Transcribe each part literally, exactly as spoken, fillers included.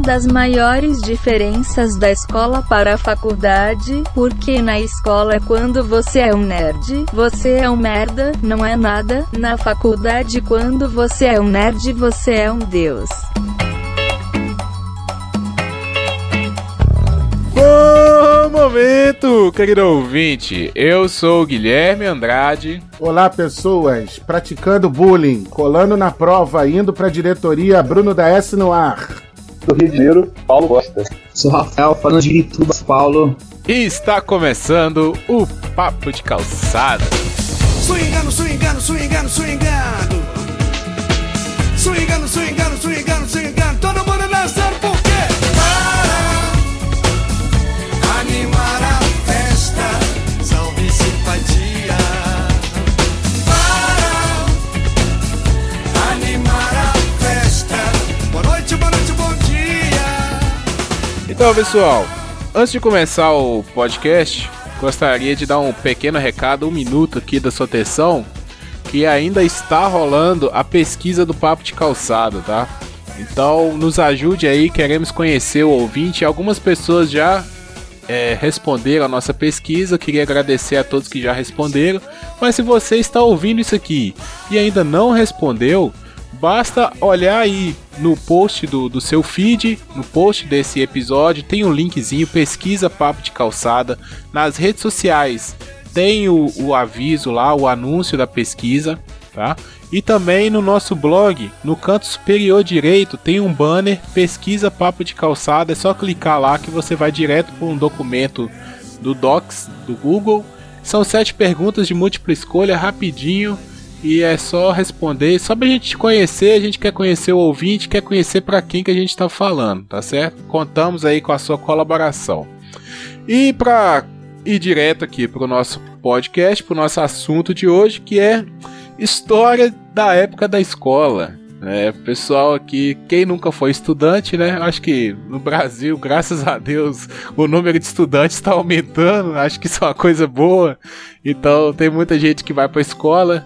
das maiores diferenças da escola para a faculdade, porque na escola é quando você é um nerd, você é um merda, não é nada. Na faculdade, quando você é um nerd, você é um deus. Bom momento, querido ouvinte. Eu sou o Guilherme Andrade. Olá, pessoas. Praticando bullying, colando na prova, indo pra diretoria, Bruno da S no ar. Do Rio de Janeiro, Paulo Costa. Sou Rafael, falando de Irituba, Paulo. E está começando o Papo de Calçada. Swingando, swingando, swingando, swingando. Swingando, swingando, swingando, swingando. Todo mundo dançando por quê? Para animar a festa, salve simpatia. Para animar a festa. Boa noite, boa noite, bom dia. Então, pessoal, antes de começar o podcast, gostaria de dar um pequeno recado, um minuto aqui da sua atenção, que ainda está rolando a pesquisa do Papo de Calçada, tá? Então nos ajude aí, queremos conhecer o ouvinte. Algumas pessoas já é, responderam a nossa pesquisa, queria agradecer a todos que já responderam, mas se você está ouvindo isso aqui e ainda não respondeu, basta olhar aí no post do, do seu feed, no post desse episódio, tem um linkzinho, pesquisa Papo de Calçada. Nas redes sociais tem o, o aviso lá, o anúncio da pesquisa, tá? E também no nosso blog, no canto superior direito, tem um banner, pesquisa Papo de Calçada. É só clicar lá que você vai direto para um documento do Docs, do Google. São sete perguntas de múltipla escolha, rapidinho. E é só responder, só pra gente te conhecer, a gente quer conhecer o ouvinte, quer conhecer pra quem que a gente tá falando, tá certo? Contamos aí com a sua colaboração. E pra ir direto aqui pro nosso podcast, pro nosso assunto de hoje, que é história da época da escola. É, pessoal aqui, quem nunca foi estudante, né? Acho que no Brasil, graças a Deus, o número de estudantes está aumentando, acho que isso é uma coisa boa. Então tem muita gente que vai pra escola.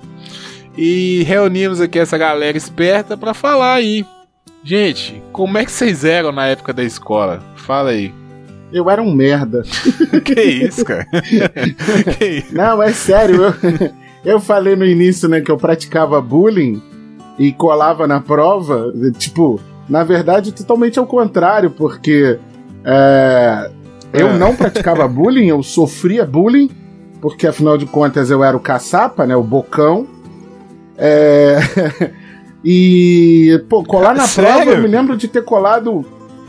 E reunimos aqui essa galera esperta pra falar aí. Gente, como é que vocês eram na época da escola? Fala aí. Eu era um merda. Que isso, cara? Que isso? Não, é sério. Eu, eu falei no início, né, que eu praticava bullying e colava na prova. Tipo, na verdade, totalmente ao contrário, porque é, eu é. não praticava bullying, eu sofria bullying, porque afinal de contas eu era o caçapa, né, o bocão. É... e, pô, colar na Sério? prova, eu me lembro de ter colado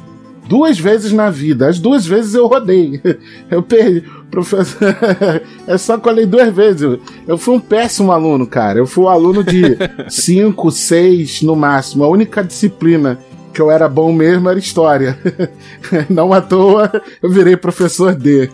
duas vezes na vida. As duas vezes eu rodei. Eu perdi. Professor, eu só colei duas vezes. Eu fui um péssimo aluno, cara. Eu fui um aluno de cinco, seis no máximo. A única disciplina que eu era bom mesmo era história. Não à toa eu virei professor D.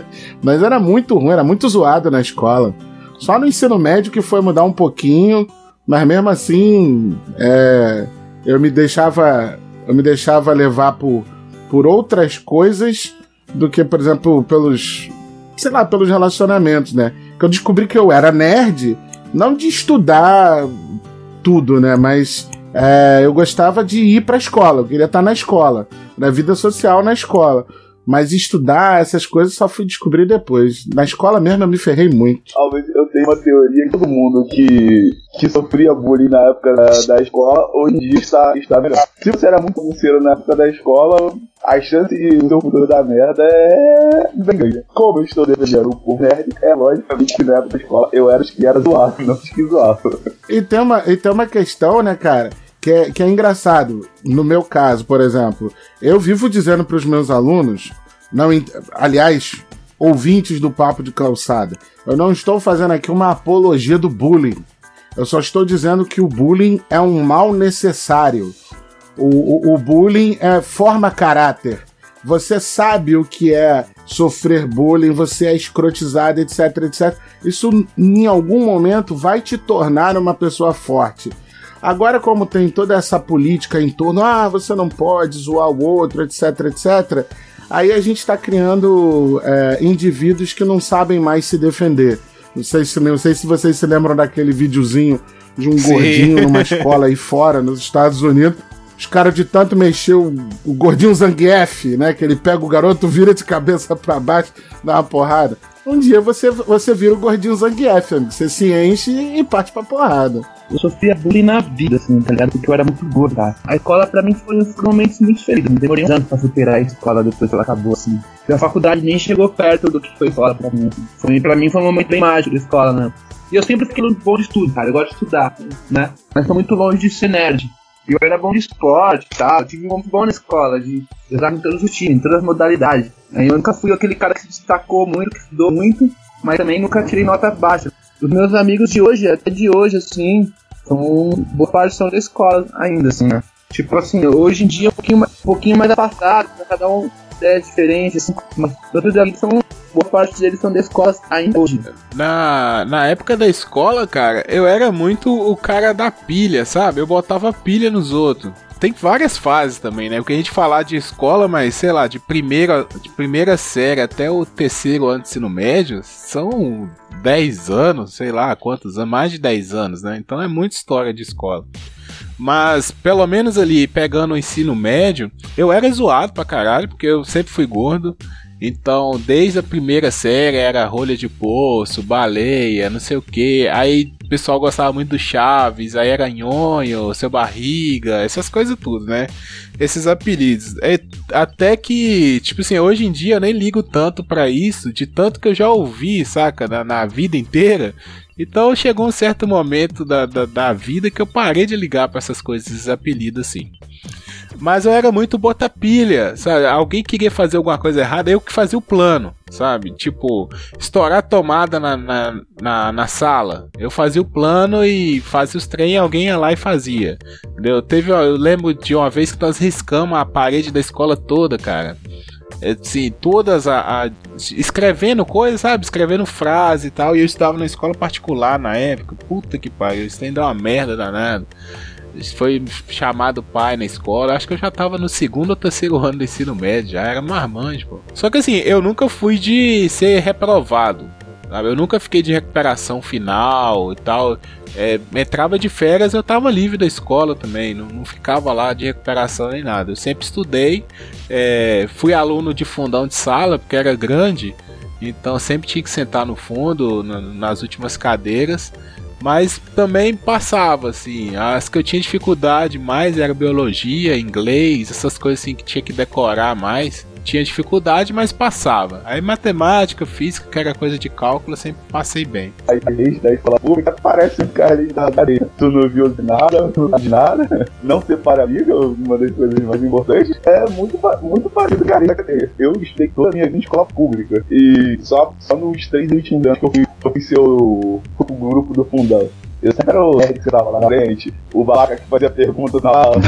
Mas era muito ruim, era muito zoado na escola. Só no ensino médio que foi mudar um pouquinho, mas mesmo assim é, eu me deixava eu me deixava levar por, por outras coisas do que, por exemplo, pelos, sei lá, pelos relacionamentos, né? Que eu descobri que eu era nerd, não de estudar tudo, né? Mas é, eu gostava de ir pra escola, eu queria estar na escola, na vida social na escola. Mas estudar essas coisas só fui descobrir depois. Na escola mesmo eu me ferrei muito. Talvez eu tenha uma teoria que todo mundo que, que sofria bullying na época da, da escola, hoje em dia está, está melhor. Se você era muito bagunceiro na época da escola, a chance de o seu futuro dar merda é bem grande. Como eu estou defendendo o nerd, é logicamente que na época da escola eu era os que era zoado, não os que zoavam. E tem uma, e tem uma questão, né, cara? Que é, que é engraçado. No meu caso, por exemplo, eu vivo dizendo para os meus alunos, não, aliás, ouvintes do Papo de Calçada, eu não estou fazendo aqui uma apologia do bullying. Eu só estou dizendo que o bullying é um mal necessário. O, o, o bullying é, forma caráter. Você sabe o que é sofrer bullying, você é escrotizado, etc, etcétera. Isso, em algum momento, vai te tornar uma pessoa forte. Agora, como tem toda essa política em torno, ah, você não pode zoar o outro, etc, etcétera, aí a gente está criando é, indivíduos que não sabem mais se defender. Não sei se, não sei se vocês se lembram daquele videozinho de um Sim. gordinho numa escola aí fora, nos Estados Unidos, os caras de tanto mexer o, o gordinho Zangief, né? Que ele pega o garoto, vira de cabeça pra baixo, dá uma porrada. Um dia você, você vira o gordinho Zangief, amigo. Você se enche e parte pra porrada. Eu sofria bullying na vida, assim, tá ligado? Porque eu era muito gordo, cara. A escola, pra mim, foi um momento muito feliz. Eu demorei uns anos pra superar a escola depois que ela acabou, assim. E a faculdade nem chegou perto do que foi a escola pra mim. Foi, pra mim foi um momento bem mágico da escola, né? E eu sempre fiquei bom de estudo, cara. Eu gosto de estudar, né? Mas tô muito longe de ser nerd. E eu era bom de esporte e tal. Eu tive um muito bom na escola, de usar em todos os times, em todas as modalidades. Aí eu nunca fui aquele cara que se destacou muito, que estudou muito, mas também nunca tirei nota baixa. Os meus amigos de hoje, até de hoje, assim, são boa parte são da escola ainda, assim, né? Tipo assim, hoje em dia um pouquinho mais, um pouquinho mais afastado, cada um ideias diferentes, assim, mas outros amigos são, boa parte deles são da escola ainda hoje. Na, na época da escola, cara, eu era muito o cara da pilha, sabe? Eu botava pilha nos outros. Tem várias fases também, né? Porque a gente falar de escola, mas sei lá, de primeira, de primeira série até o terceiro ano de ensino médio, são dez anos, sei lá quantos anos, mais de dez anos, né? Então é muita história de escola. Mas pelo menos ali, pegando o ensino médio, eu era zoado pra caralho, porque eu sempre fui gordo. Então, desde a primeira série era rolha de poço, baleia, não sei o que. Aí o pessoal gostava muito do Chaves, aí era nhonho, seu barriga, essas coisas tudo, né? Esses apelidos. É, até que, tipo assim, hoje em dia eu nem ligo tanto pra isso, de tanto que eu já ouvi, saca, na, na vida inteira. Então chegou um certo momento da, da, da vida que eu parei de ligar pra essas coisas, esses apelidos assim. Mas eu era muito bota-pilha, sabe? Alguém queria fazer alguma coisa errada, eu que fazia o plano, sabe? Tipo, estourar a tomada na, na, na, na sala. Eu fazia o plano e fazia os trem, alguém ia lá e fazia. Entendeu? Teve, eu lembro de uma vez que nós riscamos a parede da escola toda, cara. Assim, todas a, a, escrevendo coisas, sabe? Escrevendo frase e tal. E eu estava na escola particular na época. Puta que pariu, isso ainda é uma merda danada. Foi chamado pai na escola. Acho que eu já tava no segundo ou terceiro ano do ensino médio. Já era marmanjo, pô. Só que assim, eu nunca fui de ser reprovado, sabe? Eu nunca fiquei de recuperação final e tal. É, entrava de férias, eu tava livre da escola também. Não, não ficava lá de recuperação nem nada. Eu sempre estudei. É, fui aluno de fundão de sala, porque era grande. Então sempre tinha que sentar no fundo, na, nas últimas cadeiras. Mas também passava, assim. As que eu tinha dificuldade mais era biologia, inglês, essas coisas assim que tinha que decorar mais. Tinha dificuldade, mas passava. Aí matemática, física, que era coisa de cálculo, eu sempre passei bem. Aí da escola pública parece um cara ali da cadeia. Tu não viu de nada, não sabe de nada. Não ser para amigo, uma das coisas mais importantes. É muito, muito parecido com a da cadeia. Eu estudei toda a minha vida em escola pública. E só, só nos três últimos anos que eu fui, eu fui ser o, o grupo do fundão. Eu sempre era o nerd que tava lá na frente, o babaca que fazia perguntas na aula.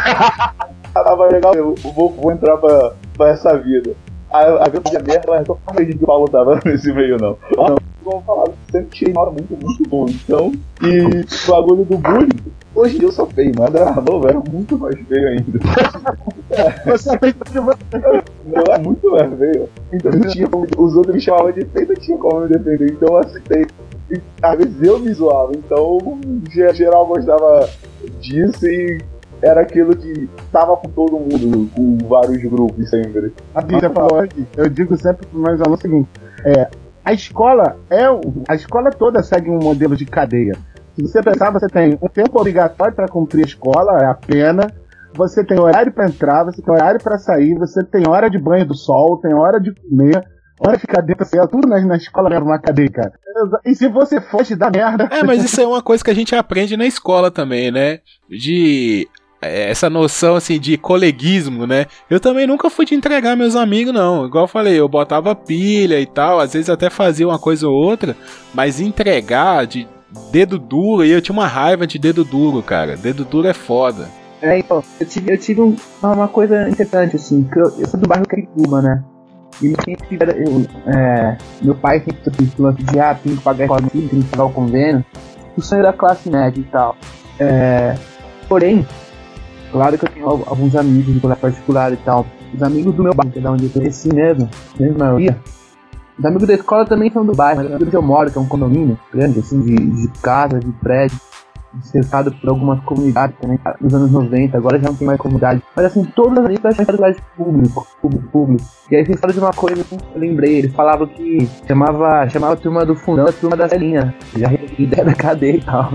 Tava legal, eu vou, vou entrar pra, pra essa vida. Aí a grande merda, mas eu não acredito que o Paulo tava nesse meio, não. Não, como falar, sempre tirei nota muito, muito bom. Então, e o bagulho do bullying, hoje em dia eu sou feio, mas era novo, era muito mais feio ainda. Você fez de você. Eu era muito mais feio. Então, eu tinha, os outros me chamavam de feio, eu tinha como me defender, então eu aceitei. E, às vezes eu me zoava, então geral gostava disso e era aquilo que tava com todo mundo, com vários grupos sempre. Aqui, você falou aqui, eu digo sempre para os meus alunos o seguinte, é, a escola é, a escola toda segue um modelo de cadeia. Se você pensar, você tem um tempo obrigatório para cumprir a escola, é a pena, você tem horário para entrar, você tem horário para sair, você tem hora de banho do sol, tem hora de comer, hora de ficar dentro, assim, tudo na, na escola leva uma cadeia, cara. E se você foge, dá merda. É, mas isso é uma coisa que a gente aprende na escola também, né? De... essa noção assim de coleguismo, né? Eu também nunca fui de entregar meus amigos, não. Igual eu falei, eu botava pilha e tal, às vezes até fazia uma coisa ou outra, mas entregar de dedo duro, e eu tinha uma raiva de dedo duro, cara. Dedo duro é foda. É, então, eu tive, eu tive um, uma coisa interessante, assim, que eu, eu sou do bairro Carituba, né? E sempre eu, é, meu pai sempre teve esse lance de, ah, tem que pagar a escola, tem que pagar o convênio. O sonho da classe média e tal. É, porém, claro que eu tenho alguns amigos de colégio particular e tal. Os amigos do meu bairro, que é da onde eu cresci mesmo, mesmo a maioria. Os amigos da escola também são do bairro, mas os amigos que eu moro, que é um condomínio grande, assim, de, de casa, de prédio. cercado por algumas comunidades também, nos anos noventa, agora já não tem mais comunidade. Mas assim, todas as vezes era colégio público, público, público. E aí vocês falam de uma coisa que eu lembrei, eles falavam que chamava, chamava a turma do fundão a turma da celinha, já ideia da cadeia e tal.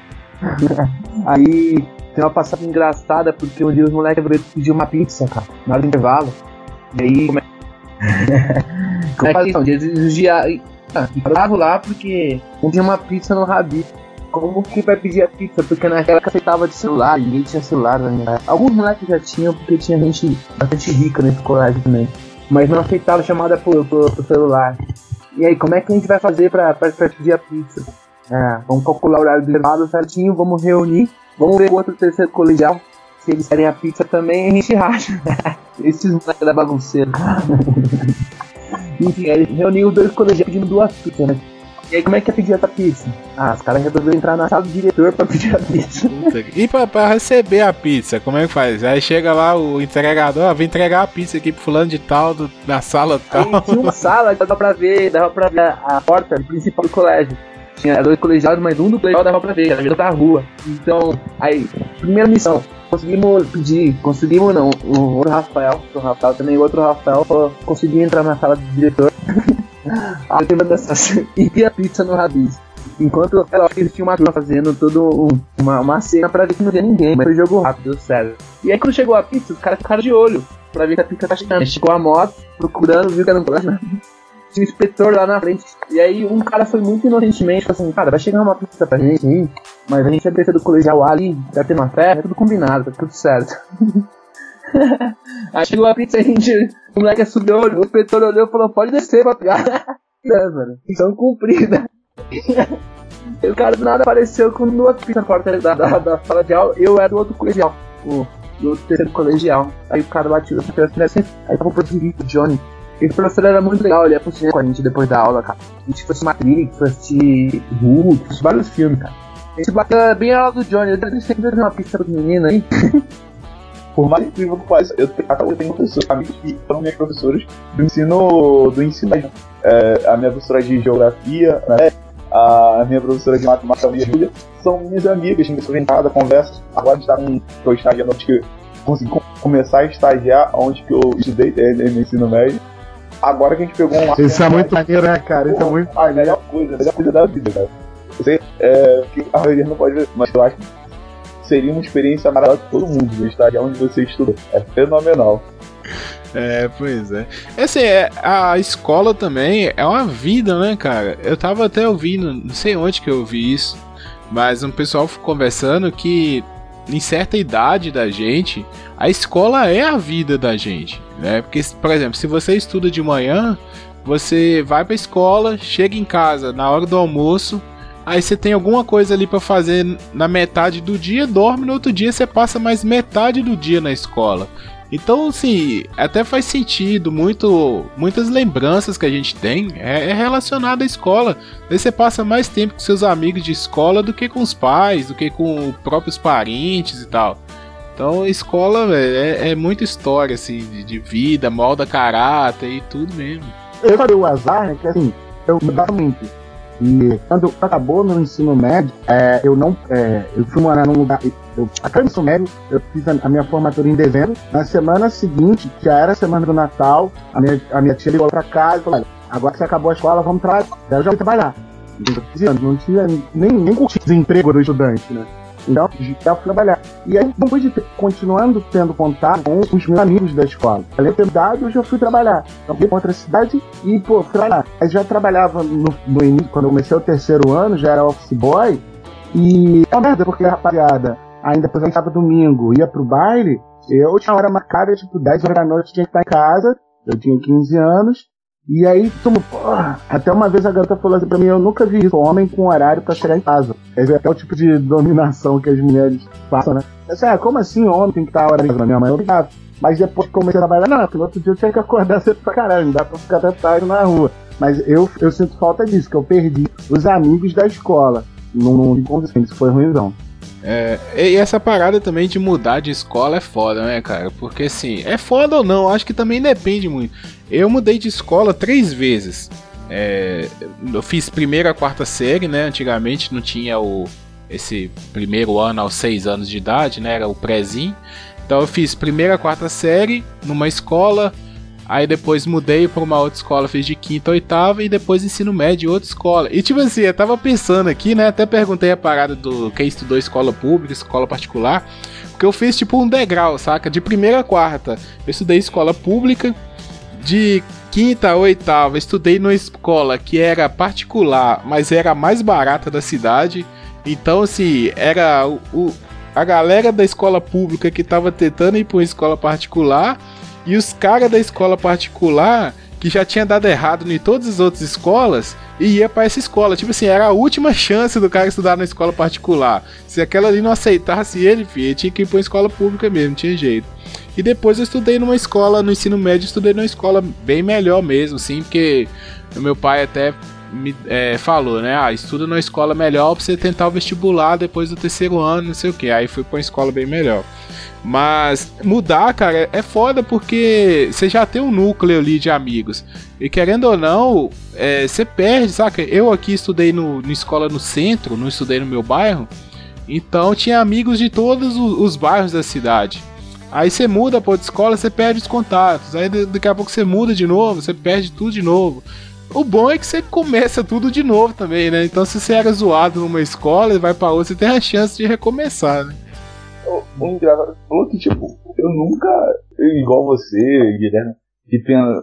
Aí tem uma passagem engraçada, porque um dia os moleques pediram uma pizza, cara, na hora do intervalo. E aí, como é, como é que então, eles exigiam, bravo lá porque não tinha uma pizza no Rabi. Como que vai pedir a pizza? Porque naquela que aceitava de celular, ninguém tinha celular, né? Alguns moleques já tinham, porque tinha gente bastante rica nesse colégio também. Mas não aceitava chamada por, por, por celular. E aí, como é que a gente vai fazer pra, pra, pra pedir a pizza? Ah, vamos calcular o horário do intervalo certinho, vamos reunir, vamos ver o outro terceiro colegial. Se eles querem a pizza também, a gente racha. Esses moleques da bagunceira. Enfim, aí reuniu os dois colegiais pedindo duas pizzas, né? E aí, como é que é pedir essa pizza? Ah, os caras resolveram entrar na sala do diretor pra pedir a pizza. E pra, pra receber a pizza, como é que faz? Aí chega lá o entregador, ó, vem entregar a pizza aqui pro fulano de tal, do, na sala tal. Aí tinha uma sala que dava pra ver, dava pra ver a, a porta principal do colégio. Tinha dois colegiados, mas um do colegial dava pra ver, era vindo da rua. Então, aí, primeira missão, conseguimos pedir, conseguimos não, o outro Rafael, o Rafael também, o outro Rafael conseguiu entrar na sala do diretor. A dessa e a pizza no Rabis. Enquanto ela fez, tinha uma turma fazendo toda um, uma, uma cena pra ver que não tinha ninguém, mas foi jogo rápido, deu certo. E aí quando chegou a pizza, os caras ficaram de olho pra ver que a pizza tá chegando. Chegou a moto, procurando, viu que era um colégio. Tinha um inspetor lá na frente. E aí um cara foi muito inocentemente, falou assim, cara, vai chegar uma pizza pra gente aí, mas a gente é descer do colegial A ali, vai ter uma festa, é tudo combinado, tá tudo certo. Aí chegou a pizza, a gente, o moleque subiu, olhou, o inspetor olhou e falou, pode descer pra pegar. É, mano, missão cumprida. E o cara do nada apareceu com duas pizzas na porta da, da, da sala de aula, eu era do outro colegial, o, do outro terceiro colegial. Aí o cara bateu assim, aí tava o professor Rico, Johnny. Esse professor era muito legal, ele ia pro cinema com a gente depois da aula, cara. A gente foi assistir Matrix, foi assistir Hulk, assistir vários filmes, cara. A gente bateu bem a aula do Johnny, eu sempre dei uma pizza pro menino aí. Por mais incrível que pareça, eu tenho, eu tenho professores, amigos que foram minhas professores do ensino, do ensino médio. É, a minha professora de geografia, né, a minha professora de matemática, a minha Júlia, são minhas amigas, a gente foi em cada conversa. Agora a gente está com o estagiando onde que eu consegui começar a estagiar onde que eu estudei é, no ensino médio. Agora que a gente pegou uma... Isso é muito maneiro, né, cara? Isso é muito a melhor coisa, a melhor coisa da vida, cara. Eu sei é, que a maioria não pode ver, mas eu acho que seria uma experiência maravilhosa para todo mundo, né? Estar onde você estuda. É fenomenal. É, pois é. Assim, é, a escola também é uma vida, né, cara? Eu tava até ouvindo, não sei onde que eu ouvi isso, mas um pessoal conversando que em certa idade da gente, a escola é a vida da gente, né? Porque, por exemplo, se você estuda de manhã, você vai pra escola, chega em casa na hora do almoço, aí você tem alguma coisa ali pra fazer na metade do dia, dorme, no outro dia você passa mais metade do dia na escola. Então, assim, até faz sentido, muito, muitas lembranças que a gente tem é, é relacionada à escola. Aí você passa mais tempo com seus amigos de escola do que com os pais, do que com próprios parentes e tal. Então, escola, véio, é, é muita história, assim, de, de vida, molda caráter e tudo mesmo. Eu falei o azar, né, que assim, eu mudava muito. E quando acabou meu ensino médio, é, eu não, é, eu fui morar num lugar, eu, acabei o ensino médio, eu fiz a, a minha formatura em dezembro. Na semana seguinte, que já era a semana do Natal, a minha, a minha tia ligou pra casa e falou, agora que você acabou a escola, vamos trabalhar. Daí eu já fui trabalhar. Não tinha nem, nem curtido desemprego do estudante, né? Então, já fui trabalhar. E aí, depois de ter, continuando tendo contato com os meus amigos da escola. Além de ter idade, eu já fui trabalhar. Então, fui pra outra cidade e, pô, fui trabalhar. Aí já trabalhava no, no início, quando eu comecei o terceiro ano, já era office boy. E é uma merda, porque a rapaziada ainda aposentava domingo, ia pro baile. Eu tinha uma hora marcada, tipo, dez horas da noite, tinha que estar em casa. Eu tinha quinze anos. E aí, como, porra, até uma vez a garota falou assim pra mim, eu nunca vi isso, homem com horário pra chegar em casa. Quer dizer, até o tipo de dominação que as mulheres passam, né? Eu disse, ah, como assim homem tem que estar a hora da minha mãe? Obrigado. Mas depois que comecei a trabalhar, não, porque no outro dia eu tinha que acordar cedo pra caralho, não dá pra ficar até tarde na rua. Mas eu, eu sinto falta disso, que eu perdi os amigos da escola. Não, não, isso foi ruimzão. É, e essa parada também de mudar de escola é foda, né, cara? Porque assim, é foda ou não, acho que também depende muito. Eu mudei de escola três vezes. É, eu fiz primeira a quarta série, né? Antigamente não tinha o, esse primeiro ano aos seis anos de idade, né? Era o prézinho. Então eu fiz primeira, quarta série numa escola, aí depois mudei para uma outra escola, fiz de quinta, oitava e depois ensino médio em outra escola. E tipo assim, eu tava pensando aqui, né? Até perguntei a parada do quem estudou escola pública, escola particular, porque eu fiz tipo um degrau, saca? De primeira a quarta eu estudei escola pública, de quinta a oitava eu estudei numa escola que era particular, mas era a mais barata da cidade. Então assim, era o... o a galera da escola pública que tava tentando ir pra uma escola particular e os caras da escola particular que já tinha dado errado em todas as outras escolas e ia pra essa escola. Tipo assim, era a última chance do cara estudar na escola particular. Se aquela ali não aceitasse ele, filho, ele tinha que ir pra uma escola pública mesmo, não tinha jeito. E depois eu estudei numa escola, no ensino médio, estudei numa escola bem melhor mesmo, assim, porque o meu pai até me é, falou, né? Ah, estuda numa escola melhor pra você tentar o vestibular depois do terceiro ano, não sei o que. Aí fui pra uma escola bem melhor. Mas mudar, cara, é foda porque você já tem um núcleo ali de amigos. E querendo ou não, é, você perde, saca? Eu aqui estudei no, na escola no centro, não estudei no meu bairro. Então tinha amigos de todos os, os bairros da cidade. Aí você muda pra outra escola, você perde os contatos. Aí daqui a pouco você muda de novo, você perde tudo de novo. O bom é que você começa tudo de novo também, né? Então se você era zoado numa escola e vai pra outra, você tem a chance de recomeçar, né? O, o engraçado falou que, tipo, eu nunca, igual você, Guilherme, que pensa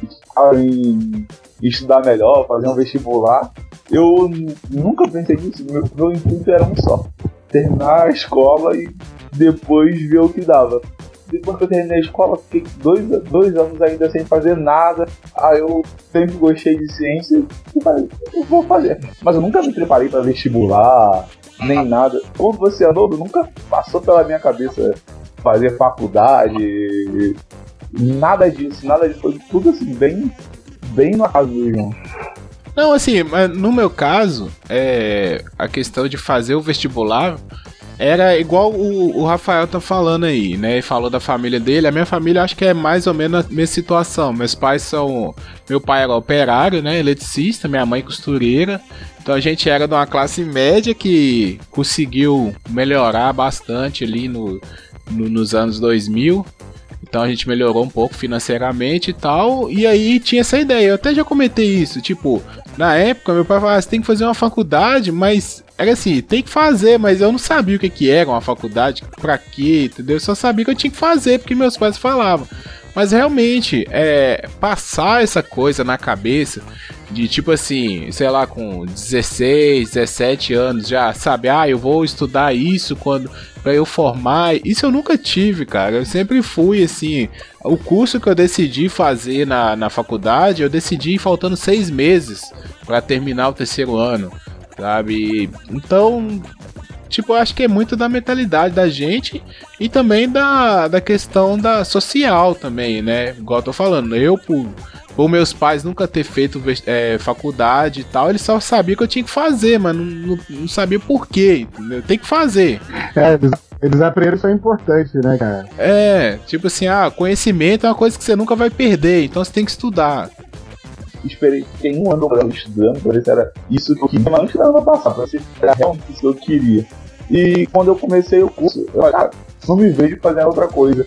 em estudar melhor, fazer um vestibular, eu nunca pensei nisso. Meu, meu intuito era um só: terminar a escola e depois ver o que dava. Depois que eu terminei a escola, fiquei dois, dois anos ainda sem fazer nada. Aí eu sempre gostei de ciência e falei, eu vou fazer. Mas eu nunca me preparei para vestibular, nem nada. Quando você é novo, nunca passou pela minha cabeça fazer faculdade, nada disso, nada disso. Foi tudo assim, bem, bem no acaso do João. Não, assim, no meu caso, é, a questão de fazer o vestibular era igual o, o Rafael tá falando aí, né? Ele falou da família dele. A minha família acho que é mais ou menos a mesma situação. Meus pais são... Meu pai era operário, né? Eletricista, minha mãe costureira. Então a gente era de uma classe média que conseguiu melhorar bastante ali no, no, nos anos dois mil. Então a gente melhorou um pouco financeiramente e tal. E aí tinha essa ideia. Eu até já comentei isso. Tipo, na época meu pai falava, você tem que fazer uma faculdade, mas... Era assim, tem que fazer, mas eu não sabia o que, que era uma faculdade, pra quê, entendeu? Eu só sabia que eu tinha que fazer, porque meus pais falavam. Mas realmente, é, passar essa coisa na cabeça de tipo assim, sei lá, com dezesseis, dezessete anos já, sabe? Ah, eu vou estudar isso quando pra eu formar. Isso eu nunca tive, cara. Eu sempre fui assim. O curso que eu decidi fazer na, na faculdade, eu decidi faltando seis meses pra terminar o terceiro ano. Sabe? Então, tipo, eu acho que é muito da mentalidade da gente e também da, da questão da social também, né? Igual eu tô falando, eu, por, por meus pais nunca ter feito é, faculdade e tal, eles só sabiam que eu tinha que fazer, mas não, não, não sabia por quê, entendeu? Tem que fazer. É, eles, eles aprenderam isso é importante, né, cara? É, tipo assim, ah, conhecimento é uma coisa que você nunca vai perder, então você tem que estudar. Esperei, fiquei um ano estudando pra ver se era isso que eu queria, mas não estudava pra passar, pra ver se era realmente isso que eu queria. E quando eu comecei o curso, eu falei, ah, não me vejo fazendo outra coisa.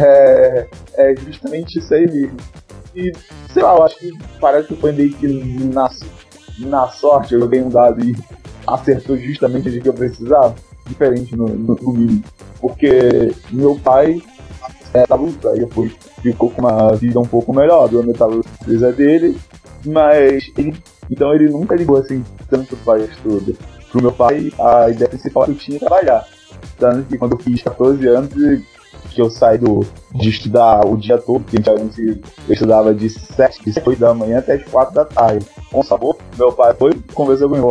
É, é justamente isso aí mesmo. E, sei lá, eu acho que parece que foi meio que na, na sorte, eu joguei um dado e acertou justamente o que eu precisava, diferente no, no, no mínimo. Porque meu pai é da luta, aí depois ficou com uma vida um pouco melhor, deu a metalurgia dele. Mas ele, então ele nunca ligou assim tanto para estudo. Pro meu pai, a ideia principal que eu tinha trabalhar. Tanto que quando eu fiz catorze anos, que eu saí do, de estudar o dia todo, porque antigamente eu estudava de sete, oito da manhã até as quatro da tarde. Com sabor, meu pai foi e conversou comigo.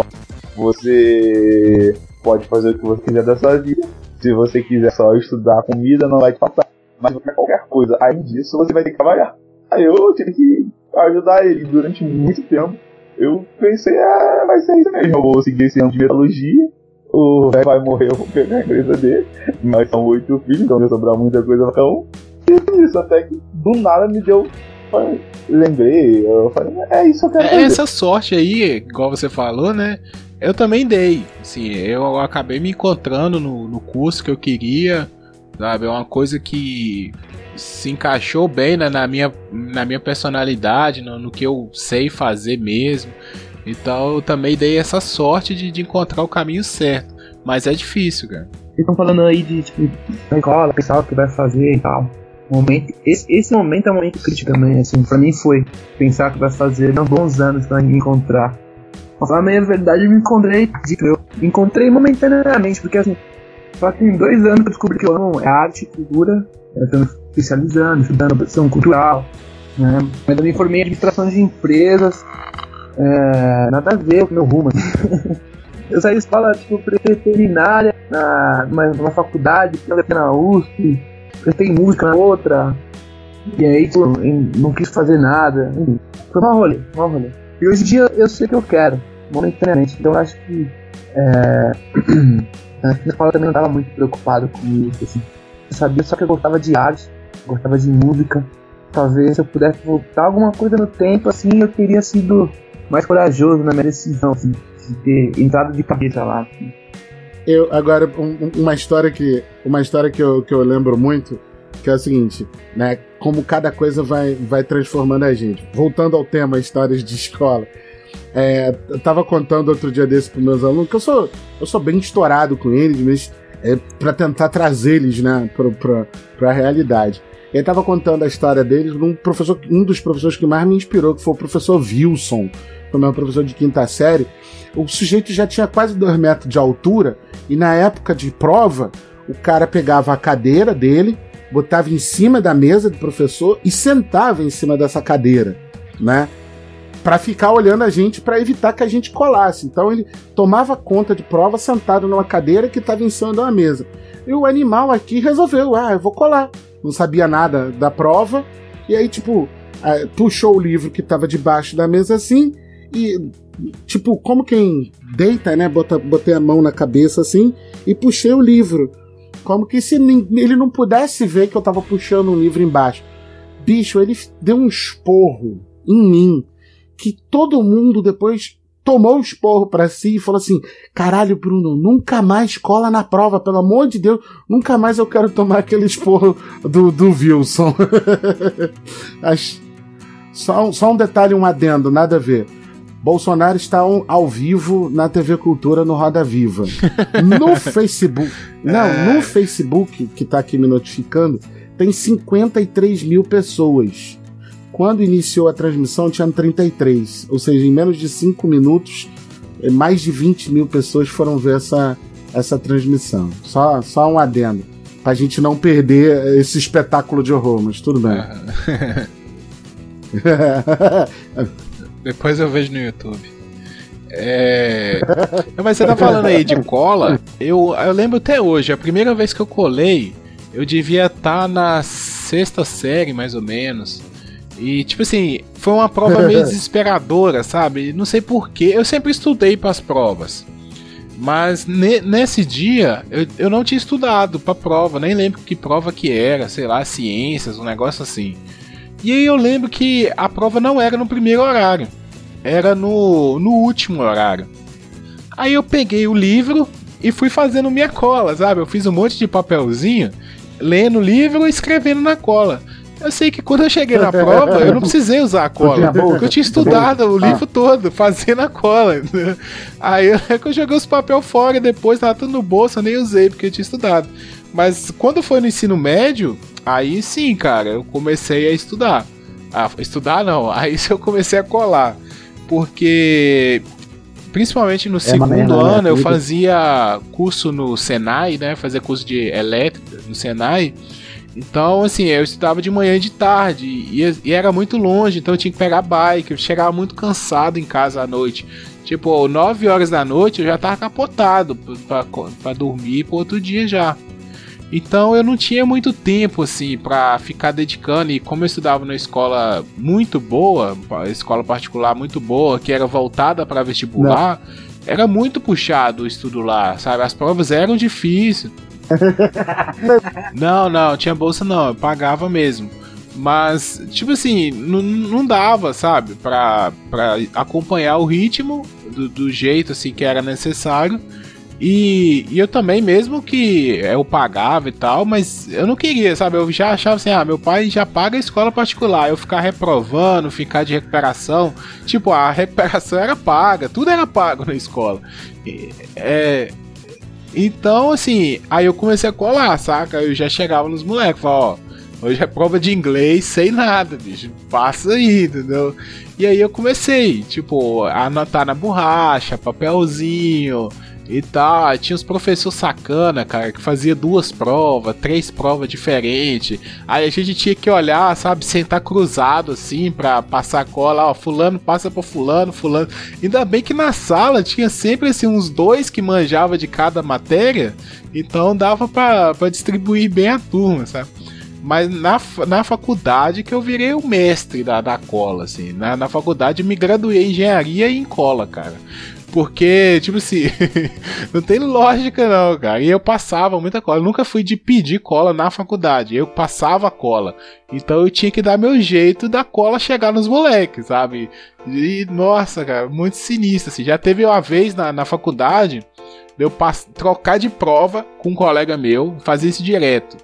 Você pode fazer o que você quiser da sua vida. Se você quiser só estudar comida, não vai te faltar. Mas qualquer coisa, além disso, você vai ter que trabalhar. Aí eu tive que ajudar ele durante muito tempo. Eu pensei, ah, vai ser isso mesmo. Eu vou seguir esse ano de metalurgia. O velho vai morrer, eu vou pegar a empresa dele. Nós são oito filhos, então vai sobrar muita coisa pra um. E isso, até que do nada me deu. Lembrei, eu falei, é isso que eu quero fazer. Essa sorte aí, igual você falou, né? eu também dei, assim, eu acabei me encontrando no, no curso que eu queria, sabe, é uma coisa que se encaixou bem, né, na, minha, na minha personalidade, no, no que eu sei fazer mesmo, então eu também dei essa sorte de, de encontrar o caminho certo, mas é difícil, cara. Vocês estão falando aí de, tipo, da escola, pessoal que vai fazer e tal. Momento, esse, esse momento é um momento crítico também, assim, pra mim foi pensar que vai fazer uns bons anos pra me encontrar. Pra falar a minha verdade, eu me encontrei, eu me encontrei momentaneamente, porque assim, só tem dois anos que eu descobri que eu amo é arte e cultura, eu tô me especializando, estudando produção cultural, né? Mas eu me formei em administração de empresas, é, nada a ver com o meu rumo. Eu saí da escola, tipo, veterinária, na, numa, numa faculdade, na U S P, prestei música na outra, e aí, tipo, não quis fazer nada. Foi uma rolê, uma rolê. E hoje em dia eu sei o que eu quero, momentaneamente. Então eu acho que é, na escola também não estava muito preocupado com isso, assim. Eu sabia só que eu gostava de arte, gostava de música. Talvez se eu pudesse voltar alguma coisa no tempo, assim, eu teria sido mais corajoso na minha decisão, assim, de ter entrado de cabeça lá, assim. Eu, agora, um, uma história que uma história que eu, que eu lembro muito, que é o seguinte, né, como cada coisa vai, vai transformando a gente. Voltando ao tema histórias de escola, é, eu tava contando outro dia desse pros meus alunos, que eu sou, eu sou bem estourado com eles, mas é para tentar trazer eles, né, pra, pra, pra realidade. Ele tava contando a história deles num professor, um dos professores que mais me inspirou, que foi o professor Wilson, foi meu professor de quinta série. O sujeito já tinha quase dois metros de altura, e na época de prova, o cara pegava a cadeira dele, botava em cima da mesa do professor e sentava em cima dessa cadeira, né? Pra ficar olhando a gente, pra evitar que a gente colasse. Então ele tomava conta de prova sentado numa cadeira que estava em cima de uma mesa. E o animal aqui resolveu, ah, eu vou colar. Não sabia nada da prova, e aí, tipo, puxou o livro que estava debaixo da mesa assim, e, tipo, como quem deita, né? Bota, botei a mão na cabeça assim e puxei o livro. Como que se ele não pudesse ver que eu tava puxando um livro embaixo. Bicho, ele deu um esporro em mim que todo mundo depois tomou o esporro pra si e falou assim: caralho, Bruno, nunca mais cola na prova, pelo amor de Deus, nunca mais eu quero tomar aquele esporro do, do Wilson. só, só um detalhe, um adendo, nada a ver. Bolsonaro está um, ao vivo na T V Cultura no Roda Viva. No Facebook, não, no Facebook, que tá aqui me notificando, tem cinquenta e três mil pessoas. Quando iniciou a transmissão tinha trinta e três, ou seja, em menos de cinco minutos, mais de vinte mil pessoas foram ver essa, essa transmissão. Só, só um adendo, pra gente não perder esse espetáculo de horror, mas tudo bem. Depois eu vejo no YouTube. É... Mas você tá falando aí de cola, eu, eu lembro até hoje, a primeira vez que eu colei, eu devia estar na sexta série, mais ou menos. E, tipo assim, foi uma prova meio desesperadora, sabe? Não sei porquê, eu sempre estudei pras provas. Mas ne- nesse dia, eu, eu não tinha estudado pra prova, nem lembro que prova que era, sei lá, ciências, um negócio assim. E aí eu lembro que a prova não era no primeiro horário, era no, no último horário. Aí eu peguei o livro e fui fazendo minha cola, sabe? Eu fiz um monte de papelzinho, lendo o livro e escrevendo na cola. Eu sei que quando eu cheguei na prova, eu não precisei usar a cola, porque eu tinha estudado o livro todo, fazendo a cola. Aí eu joguei os papéis fora, depois tava tudo no bolso, eu nem usei, porque eu tinha estudado. Mas quando foi no ensino médio, aí sim, cara, eu comecei a estudar. Ah, estudar não, aí eu comecei a colar. Porque, principalmente no é segundo ano, eu fazia curso no Senai, né? Fazia curso de elétrica no Senai. Então, assim, eu estudava de manhã e de tarde, e, e era muito longe, então eu tinha que pegar bike, eu chegava muito cansado em casa à noite. Tipo, nove horas da noite eu já tava capotado pra, pra dormir pro outro dia já. Então eu não tinha muito tempo, assim, pra ficar dedicando, e como eu estudava numa escola muito boa, escola particular muito boa, que era voltada pra vestibular, não. Era muito puxado o estudo lá, sabe? As provas eram difíceis. Não, não, tinha bolsa não, eu pagava mesmo. Mas, tipo assim, não, não dava, sabe, pra, pra acompanhar o ritmo do, do jeito, assim, que era necessário. E, e eu também, mesmo que eu pagava e tal, mas eu não queria, sabe? Eu já achava assim, ah, meu pai já paga a escola particular. Eu ficar reprovando, ficar de recuperação. Tipo, a recuperação era paga, tudo era pago na escola. E, é... Então, assim, aí eu comecei a colar, saca? Eu já chegava nos moleques, falava, ó, hoje é prova de inglês, sei nada, bicho, passa aí, entendeu? E aí eu comecei, tipo, a anotar na borracha, papelzinho e tal. Tinha os professores sacana, cara, que fazia duas provas, três provas diferentes. Aí a gente tinha que olhar, sabe, sentar cruzado assim pra passar cola, ó, fulano passa pra fulano, fulano. Ainda bem que na sala tinha sempre assim uns dois que manjava de cada matéria, então dava pra, pra distribuir bem a turma, sabe? Mas na, na faculdade que eu virei o mestre da, da cola, assim. Na, na faculdade eu me graduei em engenharia e em cola, cara. Porque, tipo assim, não tem lógica não, cara. E eu passava muita cola. Eu nunca fui de pedir cola na faculdade. Eu passava cola. Então eu tinha que dar meu jeito da cola chegar nos moleques, sabe? E, nossa, cara, muito sinistro, assim. Já teve uma vez na, na faculdade de eu pass- trocar de prova com um colega meu. Fazia isso direto.